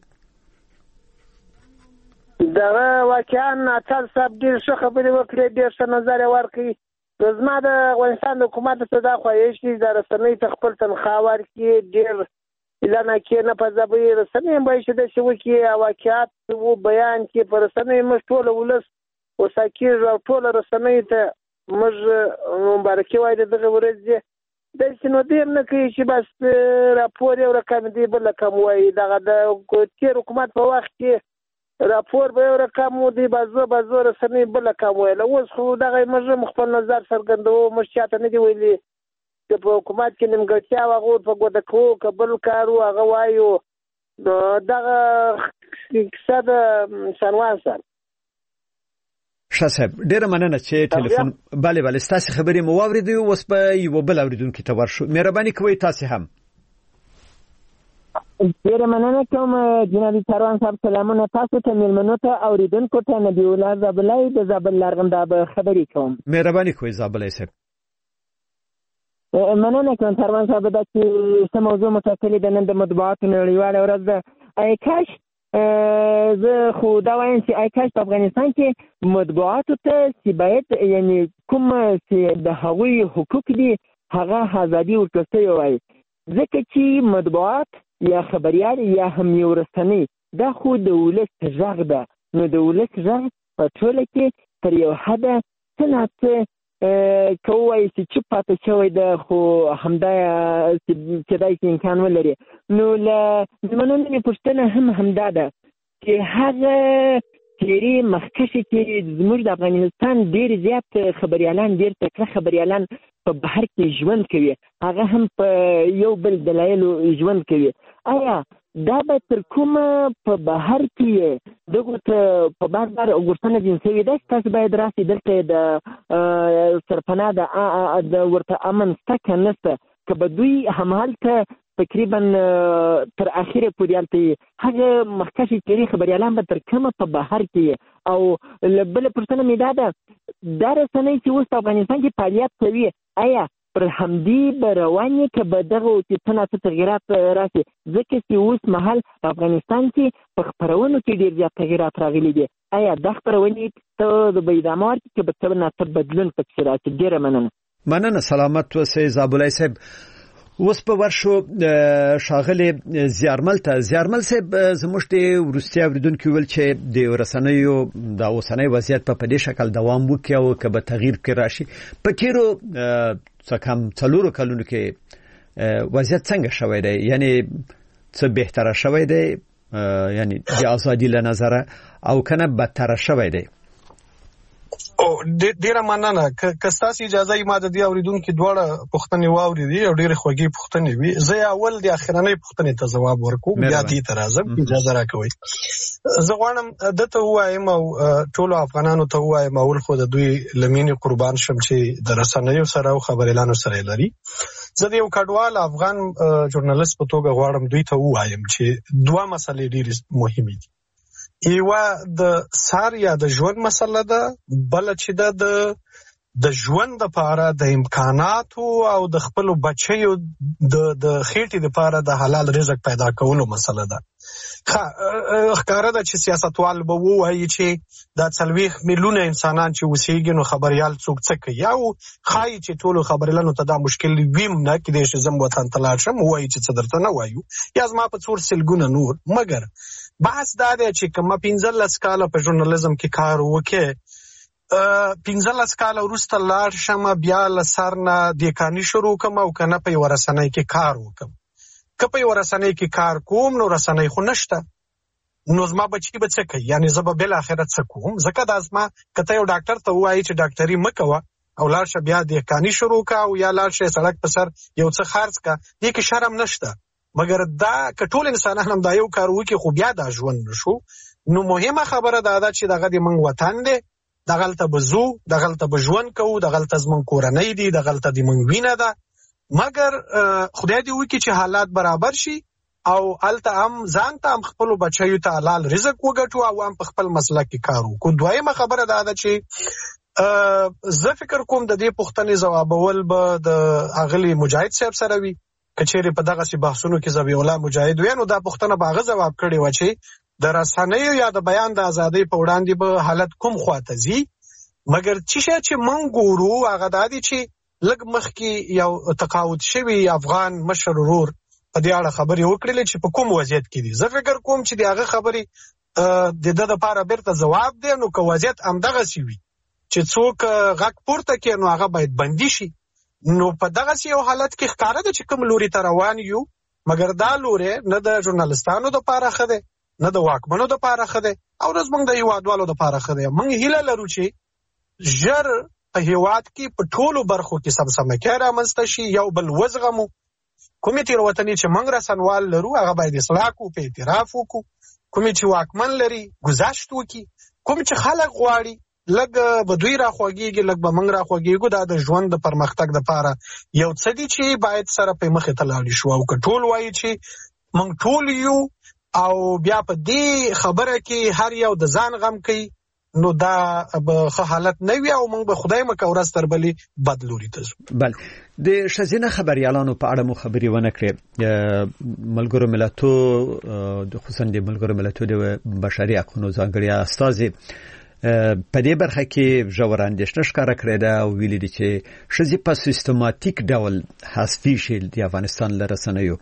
دا واقعا ناتل صاحب ډیر ښه خبرې وکړې ډیر ښه نظر ورکړي زما د افغانستان د حکومت څخه دا خواهش دي د رسنۍ ته خپل تنخواه ورکړي ډیر اعلان کې نه په ځبې رسنۍ به شي د شو کې واقعات وو بیان کې پر رسنۍ مش ټول ولس او ساکیر او ټول رسنۍ ته مش مبارکي وای دغه ورځ د سينو دې نه کوي چې بس راپور یو رقم دی بل رقم وای دغه د تیر حکومت په وخت کې راپور به یو رقم دی بازو رسنۍ بل رقم وای له اوس خو دغه مش خپل نظر څرګندو مش چاته نه دی ویلي په حکومت کې نیمګړتیا واغور په ګوډه کو قبل کارو هغه وایو دغه اقتصاد سنوان سره شاسب ډیره مننه چې ټلیفون bale ستاسو خبرې مو واوریدو اوس په یو بل اوریدونکو ته ورشو مهرباني کوئ تاسو هم ډیره مننه کوم جناب سروان صاحب سلامونه تاسو ته ملمنو ته اوریدونکو ته نبی الله زابلای د زابل لارغنده به خبرې کوم مهرباني کوئ زابلای صاحب مننه کوم سروان صاحب د چې موضوع متأکد د نن د مطبوعاتو نړیواله ورځ ده کاش زه خو دا وایم چې کاش په افغانستان کې مطبوعاتو ته چې باید یعنی کوم چې د هغوی حقوق دي هغه ازادي ورکړل شوې وای، ځکه چې مطبوعات یا خبریال یا هم یو رسنۍ دا خو د ولس غږ ده، نو د ولس غږ په ټوله کې تر یو حده څه نه څه که ووایي چې چوپ پاتې شوی ده، خو همدا کېدای شي امکان ولري. نو له مېلمنو نه مې پوښتنه هم همدا ده چې هغه تیرې مخکښې چې زموږ د افغانستان ډېر زیات خبریالان، ډېر تکړه خبریالان په بهر کې ژوند کوي، هغه هم په یو بل دلایلو ژوند کوي. آیا دا به تر کومه په بهر کې دغو ته په بار بار غوښتنه ځین شوې ده چې تاسو باید راسئ دلته د سرپناه د ورته امن شته که نه شته، که به دوی همهلته تقریبا تر اخره پورې هلته هغه مخکښې تیرې خبریالان به تر کومه په بهر کې او بله پوښتنه مې دا ده دا رسنۍ چې اوس په افغانستان کې فعالیت کوي آیا پر همدې به روانې که به دغه چې څه نه څه تغیرات راشي، ځکه چې اوس مهال په افغانستان کې په خپرونو کې ډېر زیات تغیرات راغلي دي، آیا دا خپرونې ته به ادامه ورکړي که به څه نه څه بدلون پکې راشي؟ ډېره مننه. سلامت اوسئ زابلای صاحب. اوس په ورشو شاغلي زیارمل صاحب زموږ د وروستي اوریدونکو ول چې د رسنیو د اوسنۍ وضعیت په دې شکل دوام وکړي او که به تغییر کې راشي، په تیرو څه کم 4 کلونو کې وضعیت څنګه شوی دی؟ یعنی څه بهتره شوی دی یعنی د ازادي له نظره او کنه بدتر شوی دی؟ ډیره مننه. که ستاسو اجازه یې ما د دې اوریدونکو دواړه پوښتنې واوریدې او ډیره خوږې پوښتنې وي. زه اول د اخرنۍ پوښتنې ته ځواب ورکوم، بیا دې ته راځم، اجازه راکوئ. زه غواړم دته ووایم او ټولو افغانانو ته ووایم اول خو د دوی لمینې قربان شم چې د رسنیو سره او خبریالانو سره لري. زه د یو کډوال افغان ژورنالیست په توګه غواړم دوی ته ووایم چې دوه مسلې ډېرې مهمې دي. یوه د سار یا د ژوند مسله ده، بل چې د ژوند لپاره د امکاناتو او د خپل بچیو د خېټې لپاره د حلال رزق پیدا کولو مسله ده. ښکاره ده چې سیاستوال به ووایي چې دا 40 میلیونه انسانان چې اوسېږي نو خبریال څوک څه کوي، او ښایي چې ټولو خبریالانو ته دا مشکل ویم نه کېدای شي زم وطن ته لاړ شم ووایي چې څه درته نه وایو یا زما په څور سلګونه نور. مګر بحث دا دی چې که ما 15 کاله په ژورنالیزم کې کار وکړې، 15 کاله وروسته لاړ شم بیا له سر نه دیکاني شروع کړم او که نه په یوه رسنۍ کې کار وکړم. که په یوه رسنۍ کې کار کوم نو رسنۍ خو نشته، نو زما بچي به څه کوي؟ یعنې زه به بالاخره څه کوم؟ ځکه دا زما که ته یو ډاکټر ته ووایي چې ډاکټري مه کوه او لاړ شه بیا دیکاني شروع کړه او یا لاړ شه سړک په سر یو څه خرڅ کړه، دې کې شرم نشته. مګر دا که ټول انسانان هم دا یو کار وکړي خو بیا دا ژوند نشو. نو مهمه خبره دا ده چې دغه د موږ وطن دی، دغلته به ځو، دغلته به ژوند کوو، دغلته زموږ کورنۍ دي، دغلته د موږ وینه ده. مګر خدای دې وکړي چې حالات برابر شي او هلته هم ځان ته هم خپلو بچیو ته حلال رزق وګټو او هم په خپل مسلک کې کار وکړو. دویمه خبره دا ده چې زه فکر کوم د دې پوښتنې ځوابول به د اغلي مجاهد صاحب سره وي. که چیرې په دغسې بحثونو کې ذبیح الله مجاهد وي نو دا پوښتنه به هغه ځواب کړې وه چې د رسنیو یا د بیان د ازادۍ په وړاندې به حالت کوم خواته ځي. مګر څه شی چې موږ ګورو هغه دا دی چې لږ مخکې یو تقاعد شوي افغان مشر ورور په دې اړه خبرې وکړلې چې په کوم وضعیت کې دي. زه فکر کوم چې د هغه خبرې د ده دپاره بیرته ځواب دی. نو که وضعیت همدغسې وي چې څوک غږ پورته کړي نو هغه باید بندي شي. نو په دغسې یو حالت کې ښکاره ده چې کوم لوري ته روان یو، مګر دا لوري نه د ژورنالستانو دپاره ښه دی، نه د واکمنو دپاره ښه دی او نه زموږ د هیوادوالو دپاره ښه دی. موږ هیله لرو چې ژر په هیواد کې په ټولو برخو کې سمسمکۍ رامنځته شي، یو بل وزغمو. کومې تېروتنې چې موږ رسنوال لرو هغه باید اصلاح کړو، په اعتراف وکړو. کومې چې واکمن لري ګذشت وکړي، کوم چې خلک غواړي لږ به دوی راخوږېږي، لږ به موږ راخوږېږو. دا د ژوند د پرمختګ دپاره یو څه دي چې باید سره په مخې ته لاړې شو. او که ټول وایي چې موږ ټول یو او بیا په دې خبره کې هر یو د ځان غم کوي نو دا به حالت نه وي او موږ به خدای مکه ورځ تر بلې بدلوري ته ځو. بله د ښځینه خبریالانو په اړه مو خبرې ونه کړې. ملګرو ملتو خصوصا د ملګرو ملتو د بشري حقوقو ځانګړي استازي په دې برخه کې ژور اندېښنه ښکاره کړې ده او ویلي دي چې ښځې په سیستماتیک ډول حذفي شي د افغانستان له رسنیو.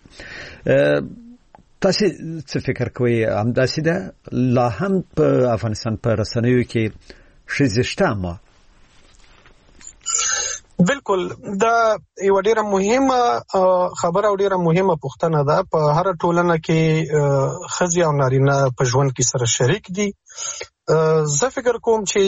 تاسو څه فکر کوئ؟ همداسې ده لا هم په افغانستان په رسنیو کې ښځې شته؟ ما بالکل دا یو ډیره مهمه خبره او ډیره مهمه پوښتنه ده. په هر ټولنه کې ښځې او نارینه په ژوند کې سره شریک دي. زه فکر کوم چې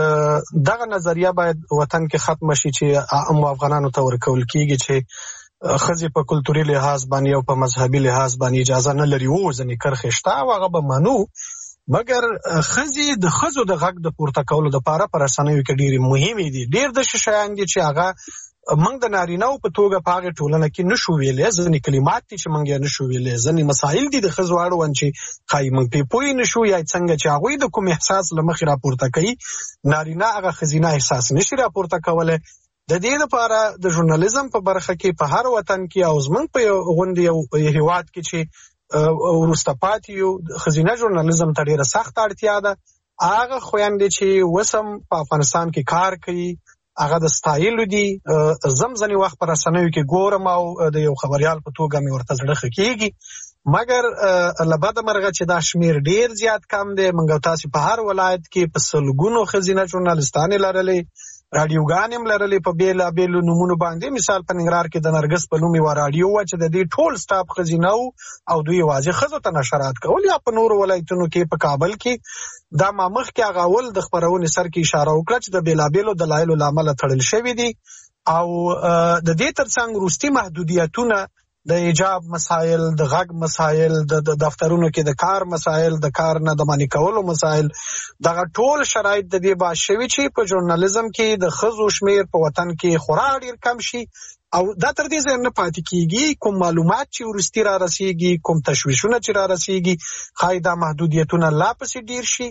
دغه نظریه باید وطن کې ختم شي چې عام افغانانو ته ورکول کیږي چې ښځې په کلتوري لحاظ باندې او په مذهبي لحاظ باندې اجازه نه لري او ځنې کرښې شته او هغه به منو، مګر ښځې د ښځو د غږ د پورته کولو لپاره په رسنیو کې ډېرې مهمې دي. ډېر د شیان دي چې هغه موږ د نارینه‌و په توګه په هغې ټولنه کې نشو ویلی. ځینې کلمات دي چې موږ یې نشو ویلی، ځینې مسایل دي د ښځو اړوند چې ښایي موږ پرې پوه نشو یا څنګه چې هغوی د کوم احساس له مخې راپورته کوي نارینه هغه ښځینه احساس نشي راپورته کولی. د دې لپاره د ژورنالیزم په برخه کې په هر وطن کې او زموږ په غونډې یو هیواد کې چې وروسته پاتې یو ښځینه ژورنالیزم ته ډېره سخته اړتیا ده. هغه خویندې چې وسم په افغانستان کې کار کوي هغه د ستایلو دي. ځنې وخت په رسنیو کې ګورم او د یو خبریال په توګه مې ورته زړه ښه کېږي، مګر له بده مرغه چې دا شمیر ډېر زیات کم دی. موږ تاسو په هر ولایت کې په سلګونو ښځینه ژورنالیستانې لرلې، راډیوګانې هم لرلې په بېلابېلو نومونو باندې. مثال په ننګرهار کې د نرګس په نوم یوه راډیو وه چې د دې ټول سټاف ښځینه وو او دوی یوازې ښځو ته نشرات کول. یا په نورو ولایتونو کې په کابل کې دا ما مخکې هغه اول د خپرونې سر کې اشاره وکړه چې د بېلابېلو دلایلو له امله تړل شوي دي او د دې ترڅنګ وروستي محدودیتونه د حجاب مسایل، د غږ مسایل، د دفترونو کې د کار مسایل، د کار نه د منع کولو مسایل، دغه ټول شرایط د دې باعث شوي چې په ژورنالیزم کې د ښځو شمیر په وطن کې خورا ډېر کم شي او دا تر دې ځای نه پاتې کېږي. کوم معلومات چې وروستي را رسېږي، کوم تشویشونه چې را رسېږي، ښایي دا محدودیتونه لا پسې ډېر شي.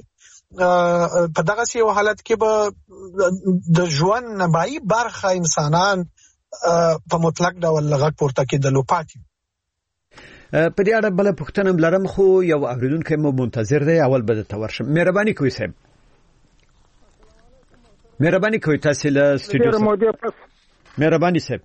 په دغسې یو حالت کې به د ژوند نمایي برخه انسانان په مطلق ډول غږ پورته کېدلو پاتې. په دې اړه بله پوښتنه هم لرم خو یو اورېدونکی مو منتظر دی. اول به درته ورشم. مهرباني کوئ صاحب، مهرباني کوئ تاسې له سټوډیو څخه. مهرباني صاحب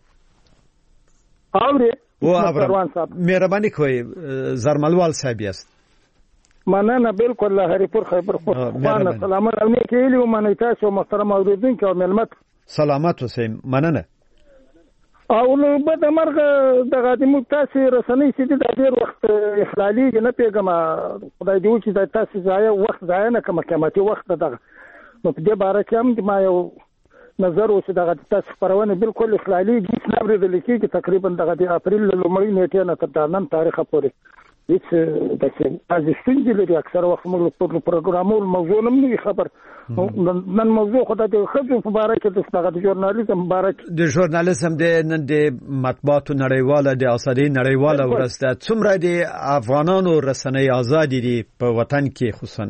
اورې مهرباني کوئ زرملوال صاحب یاست. مننه. بالکل له هریپور خیبر خوشخوانه سلامت او نیک هیلې ومنئ تاسو محترم اورېدونکي او مېلمت. سلامت اوسئ. مننه. او به د مرغه دغه د موږ تاسې رسنۍ چې دي دا ډېر وخت اخلالېږي. نه پوهېږم خدای دې وکړي دا تاسې وخت ضایع نه کړم، قیمتي وخت دغه. نو په دې باره کې هم ما یو نظر و چې دغه تاسې خپرونې بالکل اخلالېږي، هېڅ نه اورېدل کېږي. تقریبا دغه د اپریل له لومړۍ نېټې نه تر نن تاریخه پورې هېڅ داسې بعضې ستونزې لري. اکثره وخت موږ پر پروګرامونو موضوع نه وي خبر. نن موضوع خو د ښځو په باره کې دغه د ژورنالیزم په باره کې د ژورنالیزم نن د مطبوعاتو نړیواله د ازادۍ نړیواله ورځ ده. څومره د افغانانو رسنۍ ازادي دي په وطن کې خصوصا؟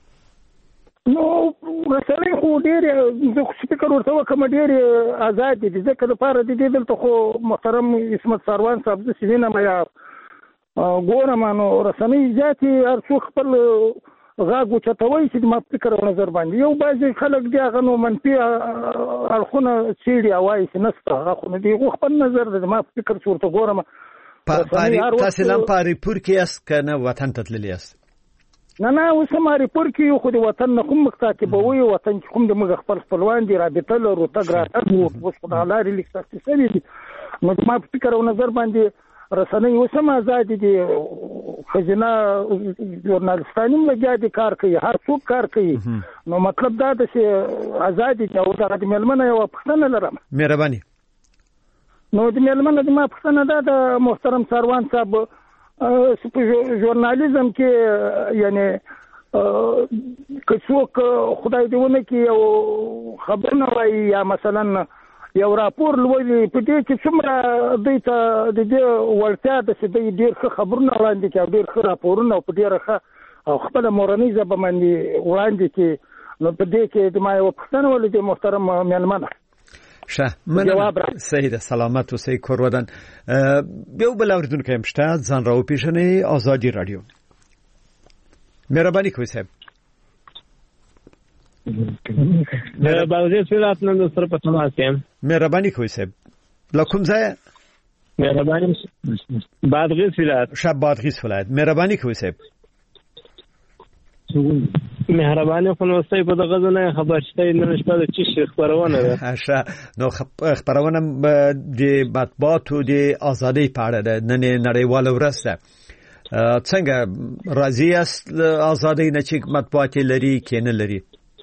نو رسنۍ خو ډېرې زه خو فکر ورته وکړم ډېرې ازادې دي. ځکه دپاره د دې دلته خو محترم عصمت سروان صاحب زه چې وینم یا ګورم نو رسنۍ زیاتې هر څوک خپل غږ اوچتوي چې ما فکر او نظر باندې یو بعضې خلک دي هغه نو منفي اړخونه څېړي او وایي چې نشته. هغه خو نه دي خپل نظر دی. ما فکر چې ورته ګورم. تاسې لا په اریپور کې یاست که نه وطن ته تللي یاست؟ نه اوس هم اریپور کې یو، خو د وطن نه کوم متعاقبوي. وطن کې کوم د موږ خپل خپلوان دي رابطه لرو تګ راتګ اوس خو دغه لارې لږ سختې شوي دي. نو ما فکر او نظر باندې رسنۍ اوس هم ازادې دي. ښځینه ژورنالستان هم لګیا دي کار کوي، هر څوک کار کوي. نو مطلب دا ده چې ازادې دي. او دغه د مېلمنه یوه پوښتنه لرم. مهرباني. نو د مېلمنه زما پوښتنه دا ده محترم سروان صاحب په ژورنالیزم کې یعنې که څوک خدای دې ونه کړي یو خبرونه وایي یا مثلا یو راپور لولي په دې کې څومره دوی ته د دې وړتیا ده چې دوی ډېر ښه خبرونه وړاندې کړي او ډېر ښه راپورونه او په ډېره ښه او خپله مورنۍ ژبه باندې وړاندې کړي نو په دې کې د ما یو پښتنه ولې محترم میلمنه شه مننه صحیح ده سلامت اوسئ کور ودان یو بل اوریدونکو هم شته ځان راو پیژنې آزادی رادیو مهرباني کوئ صاحب بادغیس ولایت نن سره په تماس یم مهرباني کوئ صاحب لکم ځای مهرباني بادغیس ولایت شب بادغیس ولایت مهرباني کوئ صاحب مهرباني خو نو ستای په دغه ځنه خبر شته نن شپه د چی خبرونه ده ښه نو خبرونه د مطبوعاتو د ازادۍ په اړه ده نن نړیواله ورځ ده څنګه راضی است ازادۍ نه چې مطبوعات لري کینه لري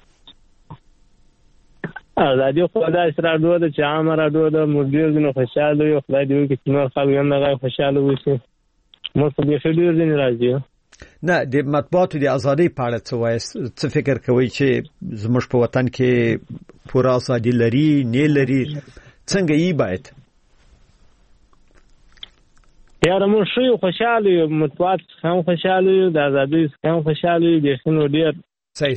ازادي خو دا راډیو د چا راډیو د مدیر نو خوشاله یو خدای دې چې نور خلک هم نه خوشاله وي مو څه به ډیر دي راځي نه د مطبوعاتو د ازادۍ په اړه څه وایي څه فکر کوي چې زموږ په وطن کې پوره ازادي لري نه لري څنګه یې باید یاره موږ شو خوشاله یو مطبوعات هم خوشاله یو د ازادۍ هم خوشاله یو د خنو ډیر صحیح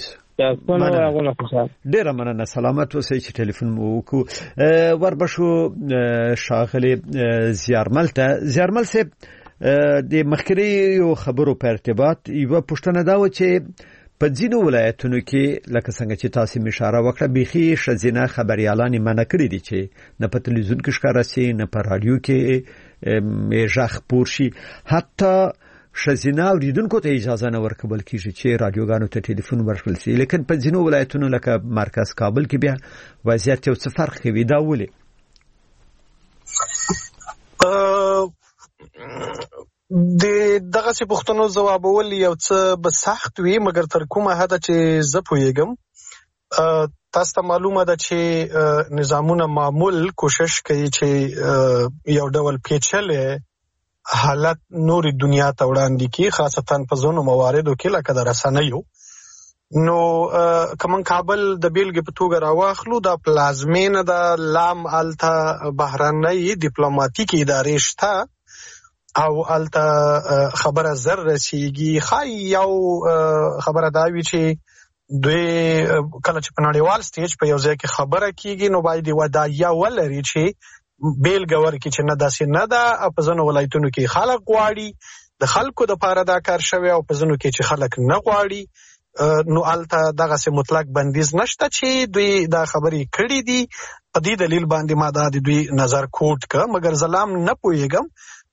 ډیره مننه سلامت اوسئ چې ټلیفون مو وکړو وربشو شاغلی زیارمل صاحب د مخکري خبرو په ارتباط یو پښتنه دا و چې په ځینو ولایتونو کې لکه څنګه چې تاسو اشاره وکړه بيخي شزینه خبريالان منع کړی دي چې نه په تلویزیون کې ښکارا شي نه په رادیو کې ژغ پور شي حتی شزینه اوریدونکو ته اجازه نه ورکول کیږي چې رادیوګانو ته ټلیفون ورکړل شي لیکن په ځینو ولایتونو لکه مرکز کابل کې بیا وضعیت یو څه فرق کوي دا ولې دغه څه پوښتنو ځوابول یو څه به سخت وي مګر تر کومه حد چې زه پوهیږم تاسو ته معلومه ده چې نظامونه معمول کوشش کوي چې یو ډول پیچلې حالت نوري دنیا ته وړاندې کی خاصتا په زونو مواردو کې لکه د رسنیو نو کمن کابل د بیلګې په توګه راواخلو د پلازمینه د لام التا بهرنۍ ډیپلوماټیکي ادارې شته او التا خبره زر رسیږي خای یو خبره دا وی چې دوی کله چې په نړیوال سټیج په یو ځای کې خبره کیږي نو باید وداعیه ولري چې بیلګور کې چې نه داسې نه ده په ځینو ولایتونو کې خلک غواړي د خلکو د پاره دا کار شوی او په ځینو کې چې خلک نه غواړي نو الته دغه سه مطلق بندیز نشته چې دوی دا خبرې کړې دي په دې دلیل باندې ما دا دوی نظر کوټ ک مګر زلام نه پويګم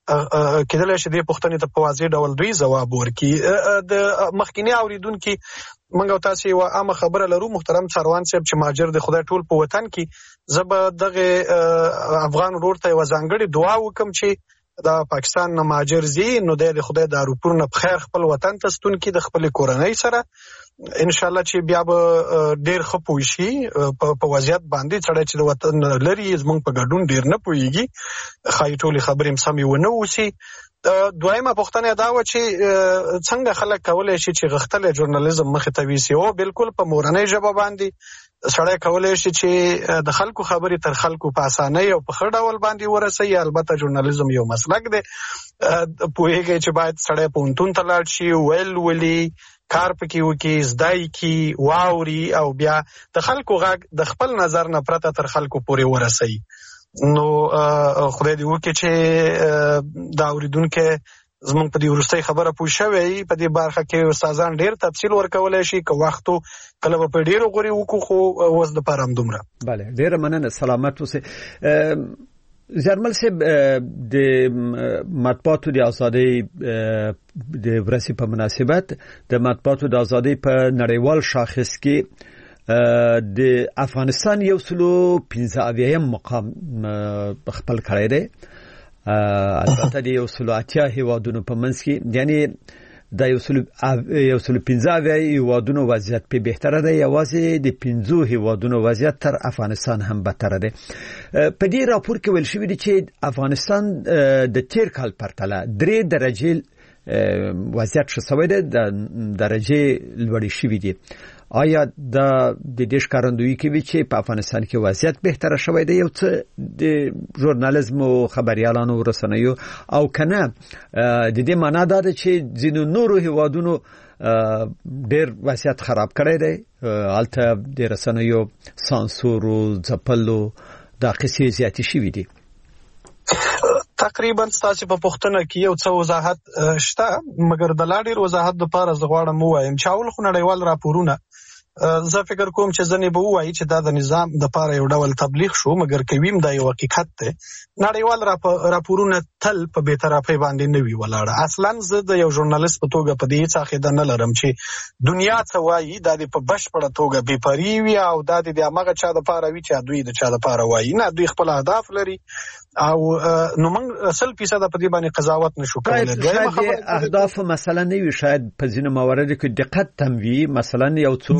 کله چې دې پښتنې ته په واضح ډول دوی جواب ورکړي د مخکینی اوریدونکو منګو تاسو یو عامه خبره لرو محترم سروان صاحب چې ماجر د خدای ټول په وطن کې زب دغه افغان ورور ته وزنګړي دعا وکم چې دا پاکستان نه ماجر زی نو د خدای د اروپور نه بخیر خپل وطن ته ستون کې د خپل کورنۍ سره ان شاء الله چې بیا به ډیر خپوي شي په وضعیت باندې چړې چې د وطن لري زمونږ په ګډون ډیر نه پويږي خای ټولي خبرې سمې ونه وسی دویمه پوښتنه دا و چې څنګه خلک کولای شي چې غختل ژورنالیزم مخ ته ویسي او بالکل په مورنۍ ژبه باندې سړی کولای شي چې د خلکو خبرې تر خلکو په اسانۍ او په خړ ډول باندې ورسي البته ژورنالیزم یو مسلک دی پوهیږي چې باید سړی په اونتون تلاړ شي ویل ولي کار پکې وکي زدای کی واوري او بیا د خلکو غږ د خپل نظر نه پرته تر خلکو پورې ورسي نو خدای دې وکړي چې دا اوریدونکو زمونږ په دې ورستۍ خبره پوښوي په دې برخه کې استادان ډیر تفصیل ورکولای شي که وختو کله په ډیرو غوري وکړو خو اوس د پرم دومره bale ډیر مننه سلامت اوسه زرمل صاحب د مطبوعاتو د ازادۍ د ورسې په مناسبت د مطبوعاتو د ازادۍ په نړیوال شاخص کې د افغانستان یو سلو 15 مقام خپل کړی دی البته د یو سلو اتیا هیوادونو په منځ کې یعنی د یو سلو 15 هیوادونو وضعیت په بهتره دی یوازې د 15 هیوادونو وضعیت تر افغانستان هم بدتر دی په دې راپور کې ویل شوی دی چې افغانستان د تیر کال پرتله 3 درجه وضعیت شوی دی د درجه لوړې شوی دی آیا د دې ښکارندویي کوي چې په افغانستان کې وضعیت بهتره شوی دی یو څه د ژورنالیزم او خبريالانو رسنیو او کنه د دې معنا دا ده چې ځینو نورو هیوادونو ډېر وضعیت خراب کړی دی البته د رسنیو سانسور او ځپلو د قصې زیاتې شوې دي. تقریبا تاسو په پښتنه کې یو څه وضاحت شته مګر د لا ډېر وضاحت لپاره زه غواړم وایم چې اول خو نړیوال راپورونه زه فکر کوم چې ځنې به وایي چې دا د نظام د لپاره یو ډول تبلیغ شو مګر کویم دا یو حقیقت دی. نړیوال راپورونه تل په بی‌طرفۍ باندې نه وی ولاړه. اصلا زه د یو ژورنالیست په توګه په دې څه عقیده نه لرم چې دنیا څه وایي دا په بشپړه توګه بې پرې وي او دا د هغه چا د لپاره وي چې دوی د چا د لپاره وایي. نه، دوی خپل اهداف لري او نو موږ 100% په دې باندې قضاوت نشو کولای. شاید اهداف مثلا نه وي، شاید په ځینو مواردو کې دقت تم وي. مثلا یو څوک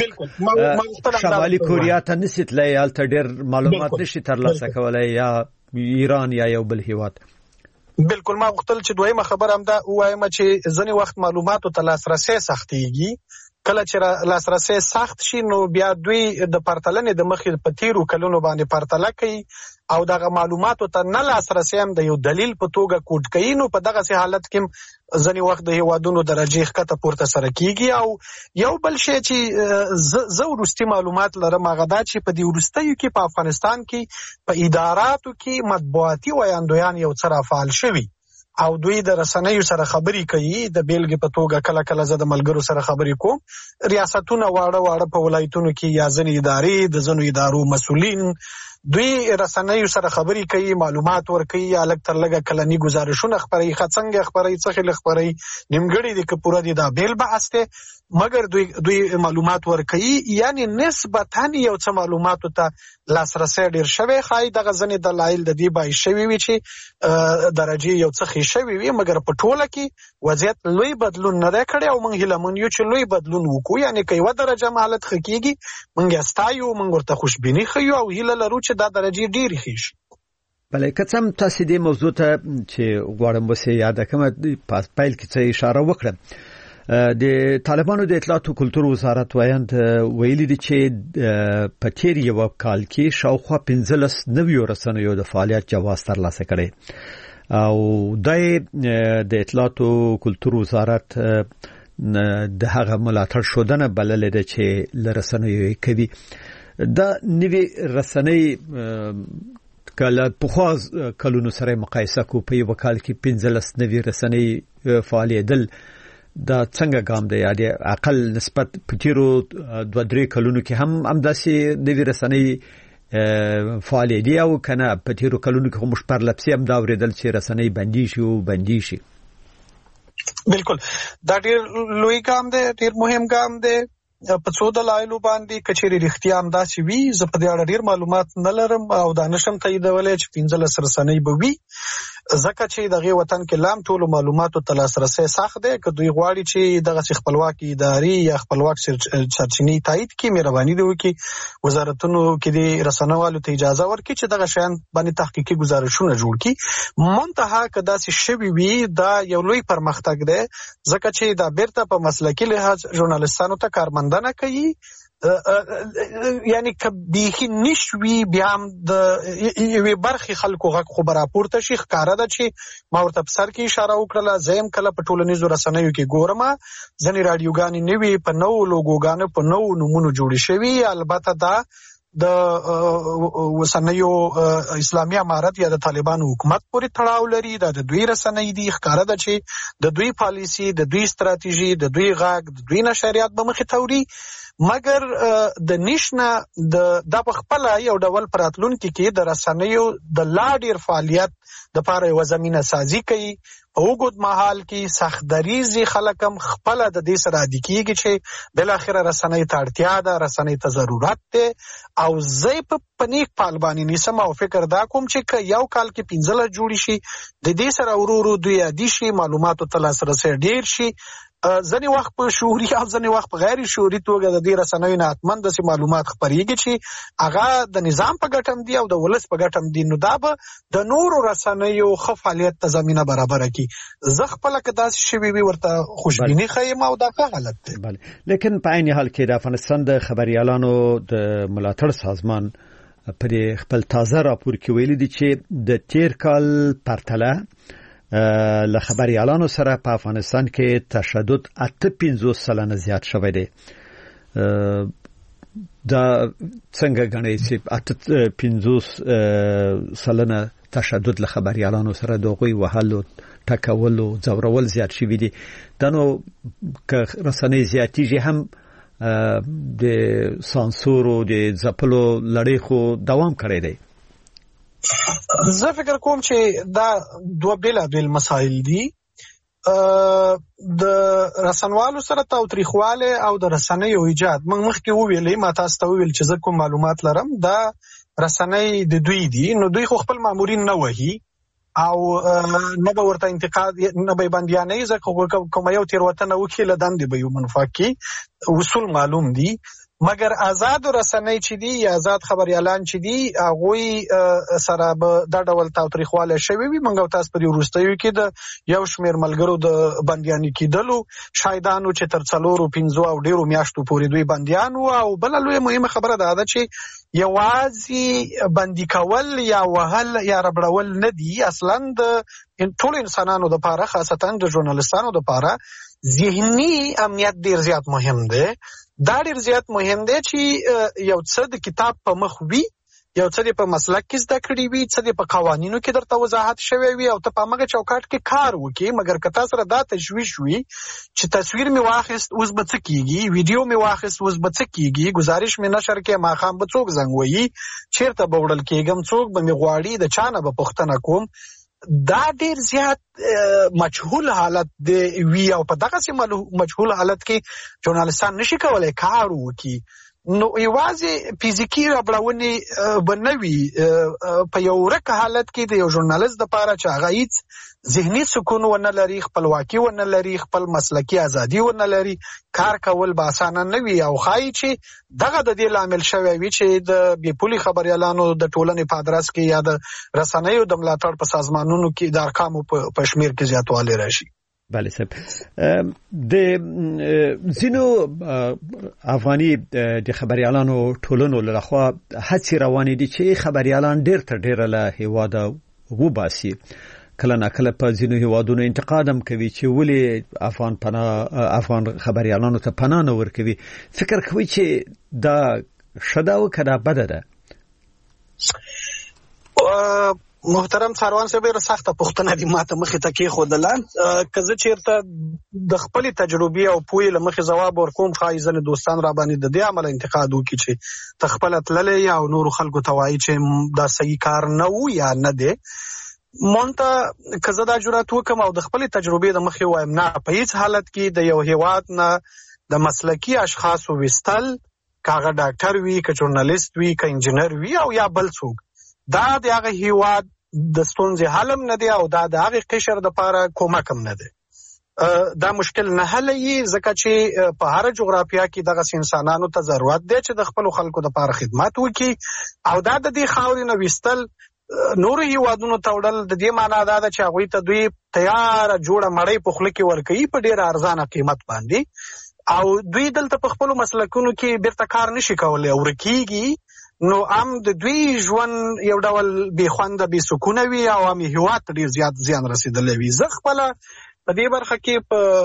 شمالي کوریا ته نشي تللی، هلته ډېر معلومات نشي ترلاسه کولای، یا ایران یا یو بل هیواد. بالکل ما غوښتل چې دویمه خبره هم دا وایم چې ځینې وخت معلوماتو ته لاسرسی سختېږي. کله چې لاسرسی سخت شي نو بیا دوی د پرتلنې د مخې په تیرو کلونو باندې پرتله کوي او دغه معلوماتو ته نه لاسرسی هم د یو دلیل په توګه کوډ کوي. نو په دغه حالت کې ځنې وخت د هیوادونو درجه ښکته پورته سره کیږي. او یو بل شی چې زه وروستي معلومات لرم هغه دا چې په دې وروستیو کې په افغانستان کې په اداراتو کې مطبوعاتي ویاندویان یو څه رافعال شوي او دوی د رسنیو سره خبرې کوي. د بیلګې په توګه کله کله زه د ملګرو سره خبرې کوم، ریاستونه واړه په ولایتونو کې یا ځینې ادارې د ځینو ادارو مسؤلین دوی رسنیو سره خبرې کوي، معلومات ورکوي، الګ تر لګه کلنی گزارشونه خبري، خڅنګ خبري، څخه خبري، نیمګړي د کپوره دي دا بیل بحث ته مګر دوی معلومات ورکوي. یعنی نسبتاً یو څه معلوماتو ته لاسرسی ډیر شوی. خای د غزنې دلایل د دې بای شوی وی چې درجه یو څه خې شوی وي مګر په ټوله کې وضعیت لوی بدلون نه کړي او موږ هیلمن یو چې لوی بدلون وکړو. یعنی کایو درجه حالت خکېږي موږ استایو، موږ ورته خوشبینی خو او هیله لرو چې دا درجه ډیره خېش. بلې کڅم تاسو دې موضوع ته چې غواړم وسه یاد کوم په پیل کې څه اشاره وکړم. د طالبانو د اطلاعات او کلتور وزارت وایند ویلي دي چې په تیر یو کال کې شاوخوا 15 نویو رسنیو د فعالیت جواز ترلاسه کړي او د اطلاعات او کلتور وزارت د هغه ملاتړ شودنه بلل دي چې لرسنیو کوي. دا نوی رسنۍ کله په خاص کلونو سره مقایسه کو په یو کال کې 15 نوی رسنۍ فعالیدل دا څنګه ګام دی؟ یعنی اقل نسبت په تیرو 2-3 کلونو کې هم داسې نوی رسنۍ فعالیدي او کنه په تیرو کلونو کې هم شپږ لپسي هم دا ورېدل چې رسنۍ بندي شي. بالکل دا ډیر لوی ګام دی، ډیر مهم ګام دی. په څو دلایلو باندې کچېری رښتیا هم داسې وي. زه په دې اړه ډیر معلومات نه لرم او دا نشم تاییدولای چې 15 رسنۍ به وي ځکه چې دغه وطن کې لام ټول معلوماتو ته لاسرسی سخت دی. که دوی غواړي چې دغه خپلواکي اداري یا خپلواک سرچینې تایید کړي، مهرباني دی وکړي وزارتونو کې د رسنوالو ته اجازه ورکړي چې دغه شیان باندې تحقیقي گزارشونه جوړ کړي. منتها که داسې شوي وي دا یو لوی پرمختګ دی ځکه چې دا بیرته په مسلکي لحاظ ژورنالیستانو ته کارمندانه کوي. یعنی کبیخي نشوي بیا هم د یوې برخې خلکو غږ خو راپورته شي. ښکاره ده چې ما ورته په سر کې اشاره وکړله، زه هم کله په ټولنیزو رسنیو کې ګورم ځینې راډیوګانې نوي په نوو لوګوګانو په نوو نومونو جوړې شوي. البته دا د وسنیو اسلامي امارت یا د طالبانو حکومت پورې تړاو لري. دا د دوی رسنۍ دي. ښکاره ده چې د دوی پالیسی، د دوی ستراتیژي، د دوی غږ، د دوی نشریات به مخې ته وړي. مګر د نشنه د خپل یو ډول پراتلونکو کې د رسنیو د لا ډیر فعالیت د لپاره یو زمينه سازي کوي. په وګد محل کې سخت دریزي خلکم خپل د دې سره د کیږي چې بل اخر رسنۍ ته اړتیا ده، رسنۍ ته ضرورت ده او زه په پنیک پالبانی نسم او فکر دا کوم چې یو کال کې 15 جوړ شي د دې سره ورورو دوی ادي شي معلوماتو ته لاسرسي ډیر شي. ځنې وخت په شعوري او ځنې وخت په غیر شعوري توګه د دې رسنیو نه اتمن د معلومات خبريږي چې هغه د نظام په ګټم دی او د ولس په ګټم دی. نو دا به د نورو رسنیو ښه فعالیت ته زمينه برابر کړي. زه خپل کداس شوي وي ورته خوشبیني خیم او دا ښه حالت دی. بله، لیکن په عین حال کې د افغانستان د خبريالانو د ملاتړ سازمان پر خپل تازه راپور کې ویلي دي چې د تیر کال پرتله له خبريالانو سره په افغانستان کې تشدد 85% زیات شوی دی. دا څنګه غنئ چې 85% تشدد له خبريالانو سره دوغوي وهلو ټکولو ځورول زیات شوی دی. دا نو که رسنۍ زیاتیږي هم د سانسورو د ځپلو لړۍ خو دوام کړی دی. زه فکر کوم چې دا دوه بیل مسایل دي. د رسنوالو سره تاوتریخواله او د رسنیو ایجاد مخکې ویلې ما تاسو ته ویل چې زه کوم معلومات لرم دا رسنۍ د دوی دي. نو دوی خو خپل مامورین نه وهي او نه به ورته انتقاد نه به باندې نه ځکه کوم یو تیروتنه وکړي لدان به یو منفاقي اصول معلوم دي. مګر آزاد رسنۍ چې دي یا آزاد خبريالان چې دي هغه سره به د ډول تاوتریخواله شوی وي. منګو تاسو په وروستیو کې د یو شمیر ملګرو د بندياني کېدلو شایدانو چې تر 4-5 او ډیرو میاشتو پورې دوی بنديانو او بل لوی مهمه خبره ده چې یوازې بندي کول یا وهل یا ربړول نه دي. اصلا د ټول انسانانو د لپاره خاصتا د ژورنالستانو د لپاره ذهني امنیت ډیر زیات مهم دی. دا ډیر زیات مهم دی چې یو څه د کتاب په مخ وي، یو څه په مسلک کې زده کړی وي، څه په قوانینو کې درته وضاحت شوی وي او ته په هغه چوکاټ کې کار وکړي. مګر که تاسو سره دا تشویش وي چې تصویر می واخیست اوس به څه کیږي، ویډیو می واخیست اوس به څه کیږي، گزارش می نشر کې ما خام به څوک زنګ وایي، چیرته به وړل کېږم، څوک به می غواړي، د چانه به پوښتنه کوم. دا ډیر زیات مجهول حالت دی وی او په دغه سیمه مجهول حالت کې ژورنالستان نشي کولای کار وکړي. نو یوازې فزیکی ربړونی بنوي په یو ورک حالت کې د یو ژورنالیست لپاره چې هغه هیڅ ذهني سکون ونه لري، خپلواکي ونه لري، خپل مسلکي ازادي ونه لري، کار کول به اسانه نه وي. او خای چې دغه د دې لامل شوی وي چې د بیپولي خبريالانو د ټولنې په ادرس کې یا د رسنیو د ملاتړ په سازمانونو کې د ارقامو په شمیر کې زیاتوالی راشي. بله صاحب، د ځینو افغاني د خبريالانو ټولنو لخوا هڅې روانې دي چې خبريالان ډېر تر ډېره له هیواده وباسي. کله نه کله په ځینو هیوادونو انتقاد هم کوي چې ولې افغان خبريالانو ته پناه نه ورکوي. فکر کوي چې دا ښه ده او که دا بده ده؟ محترم څاروان صاحب ډېره سخته پوښتنه دي ماته مخې ته کېښودله. که زه چېرته د خپلې تجربې او پوهې له مخې ځواب ورکوم ښایي ځینې دوستان را باندې د دې امله انتقاد وکړي چې ته خپله تللی او نورو خلکو ته وایي چې دا صحیح کار نه و یا نه دی. مونته که زه دا جرأت وکړم او د خپلې تجربې د مخې وایم نه، په هیڅ حالت کې د یو هیواد نه د مسلکي اشخاصو ویستل، که هغه ډاکټر وي، که ژورنالیست وي، که انجینر وي او یا بل څوک، دا د هغه هیواد د ستونزې حل هم نه دی او دا د هغې قشر دپاره کومک هم نه دی. دا مشکل نه حلوي ځکه چې په هره جغرافیه کې دغسې انسانانو ته ضرورت دی چې د خپلو خلکو دپاره خدمت وکړي او دا د دې خاورې نه ویستل نورو هیوادونو ته وړل د دې معنا دا ده چې هغوی ته دوی تیاره جوړه مړۍ په خوله کې ورکوي په ډېره ارزانه قیمت باندې او دوی دلته په خپلو مسلکونو کې بیرته کار نشي کولی او ورکېږي. نو هم د دوی ژوند یو ډول بې خونده بې سکونه وي او هم هیواد ته ډېر زیات زیان رسېدلی وي. زه خپله په دې برخه کې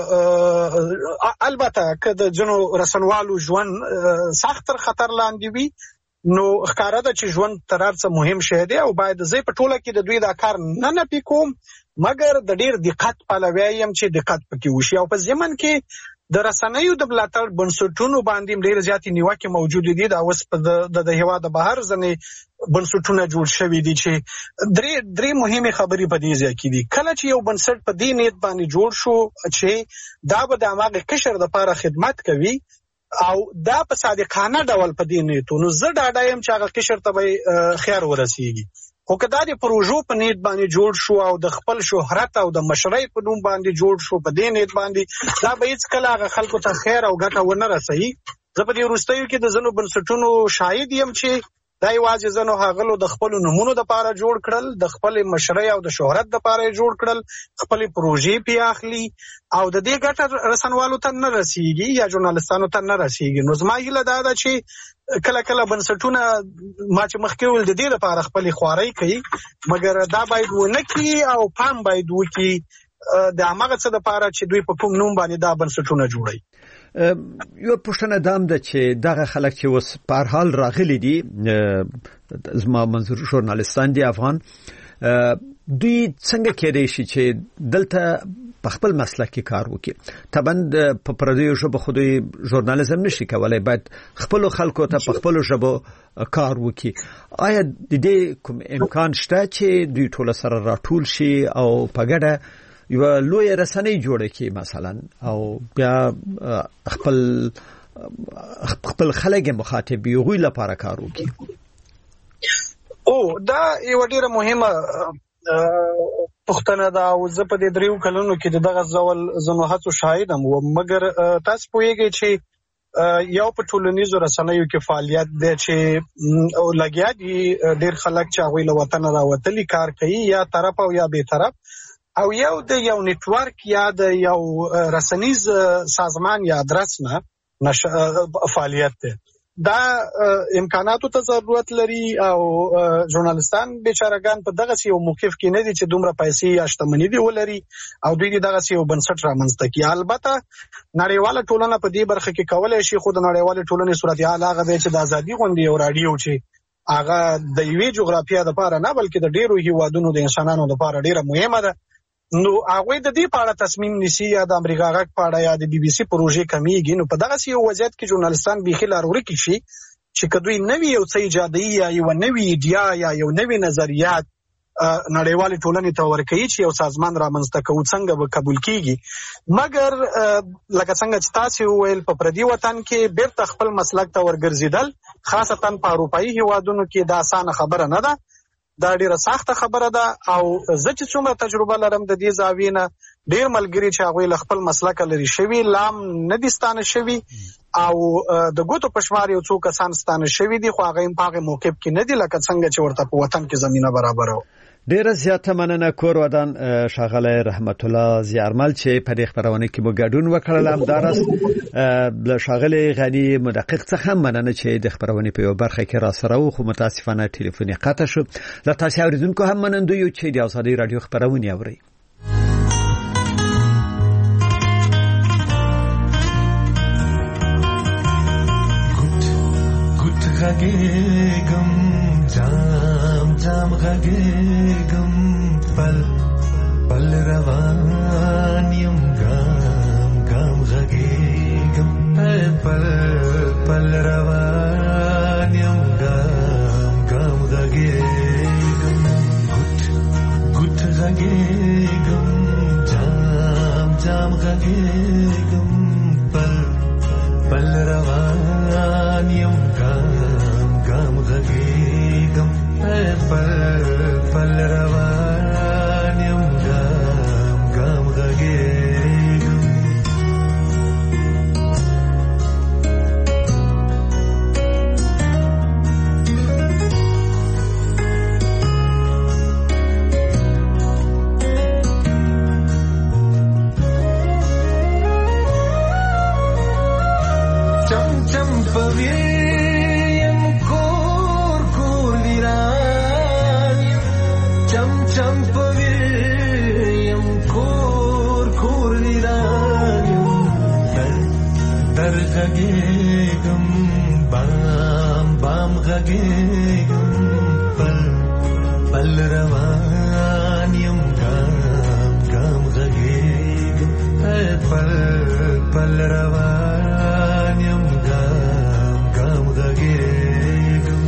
البته که د ځینو رسنوالو ژوند سخت تر خطر لاندې وي نو ښکاره ده چې ژوند تر هر څه مهم شی دی او باید زه په ټوله کې د دوی دا کار نه نفي کوم، مګر د ډېر دقت پلوی یم چې دقت پکې وشي. او په ضمن کې د رسنیو د ملاتړ بنسټونو باندې ډېر زیاتې نیوکې موجودې دي. دا اوس د هېواد بهر ځینې بنسټونه جوړ شوي دي چې درې مهمې خبرې په دې ځای کې دي. کله چې یو بنسټ په دې نیت باندې جوړ شو چې دا به د هماغې قشر دپاره خدمت کوي او دا په صادقانه ډول په دې نیتو، نو زه ډاډه یم چې هغه قشر ته به خیر ورسیږي. خو که دا د پروژو په نیت باندې جوړ شو او د خپل شهرت او د مشرۍ په نوم باندې جوړ شو په دې نیت باندې، دا به هېڅکله هغه خلکو ته خیر او ګټه ونه رسوي. زه په دې وروستیو کې د ځینو بنسټونو شاهد یم چې دا یوازې ځنو هغلو د خپل نمونو د لپاره جوړ کړل، د خپل مشرۍ او د شهرت د لپاره جوړ کړل، خپل پروژې پی اخلي او د دې ګټه رسنوالو ته نه رسیږي یا ژورنالستانو ته نه رسیږي. نو زما هیله دا ده چې کله کله بنسټونه ما چې مخکې ویل د دې لپاره خپل خوارۍ کوي، مګر دا باید ونه کړي او پام باید وکړي د هغه څه لپاره چې دوی په کوم نوم باندې دا بنسټونه جوړوي. یو پښتنه دام ده چې دغه خلک چې اوس په هر حال راغلي دي، زما منظور ژورنالستان دي افغان، دوی څنګه کېدای شي چې دلته په خپل مسلک کې کار وکړي؟ طبعا په پردیو ژبه خو دوی ژورنالیزم نشي کولای، باید خپل خلکو ته په خپل ژبه کار وکړي. آیا د دې کوم امکان شته چې دوی ټول سره راټول شي او په ګډه یو لوی رسنۍ جوړه کړي مثلا، او بیا خپل خلک مخاطب یو لپاره کار وکړي؟ دا یو ډیره مهمه پښتنه دا او زه په دې دریو کلونو کې دغه ځول زنو هڅو شاهدم و، مګر تاسو پوهیږئ چې یو په ټولنیزو رسنیو کې فعالیت دی چې لګیا دي ډیر خلک چې هغوی له وطن راوتلي کار کوي، یا طرف او یا بې طرف، او یو د یو نیټورک یا د یو رسنیز سازمان یا ادرس نه فعالیت دی. دا امکاناتو ته ضرورت لري او ژورنالستان بیچارهګان په دغه یو موقف کې نه دي چې دومره پیسې یا شتمنۍ دی ولري او دوی دغه یو بنسټ رامنځته کړي. البته نړیواله ټولنه په دې برخه کې کولای شي، خو د نړیواله ټولنې صورتحال هغه دی چې د ازادي غونډې او رادیو چې هغه د یوې جغرافیه لپاره نه بلکې د ډیرو هیوادونو د انسانانو لپاره ډیره مهمه ده، نو هغه د دې په اړه تصمیم نیسي یا د امریکا غږ په اړه یا د بي بي سي پروژې کمیږي. نو په دغه یو وضعیت کې ژورنالستان بيخي لاروري کې شي چې کدوې نوې یو څه ایجادي یا یو نوې ایډیا یا یو نوې نظریات نړیوالې ټولنې ته ورکوي چې یو سازمان رامنځته کوي څنګه به قبول کیږي. مګر لکه څنګه چې تاسو ویل په پردي وطن کې بیرته خپل مسلک ته ورګرځیدل، خاصتا په اروپאי هیوادونو کې دا اسانه خبره نه ده، دا ډیره سخته خبره ده. او زه چې څومره تجربه لرم د دې زاویې نه، ډیر ملګري چې هغوی له خپل مسلک لري شوي لام نه دي ستانه شوي، او د ګوتو په شمار یو څو کسان ستانه شوي دي، خو هغه په هغه موقف کې نه دي لکه څنګه چې ورته په وطن کې زمينه برابر و. ډیره زیاته مننه کور ودان شاغله رحمت الله زیارمل چې په دې خبرونه کې مو ګډون وکړل. همدارس له شاغله غنی مدقق څخه مننه چې د خبرونه په یو برخه کې را سره و، خو متاسفانه ټلیفوني قطع شو. له تاسو اوریدونکو هم مننه یو چې د ازادي رادیو خبرونه اوري. غږېږم جام جام غږېږم پل پل روان یم ګام ګام غږېږم پل پل روان یم ګام ګام غږېږم ګوت ګوت غږېږم جام جام غږېږم پل پل روان یم ګام غږېږم پل پل روان یم ګام ګام غږېږم. چم چم پوي غږېږم بام بام غږېږم پل پل روان یم ګام ګام غږېږم پل پل روان یم ګام ګام غږېږم.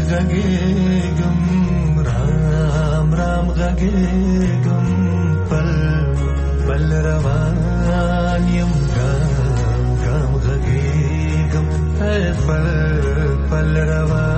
غږېږم رام رام غږېږم پل پل روان یم ګام ګام غږېږم پل پل روان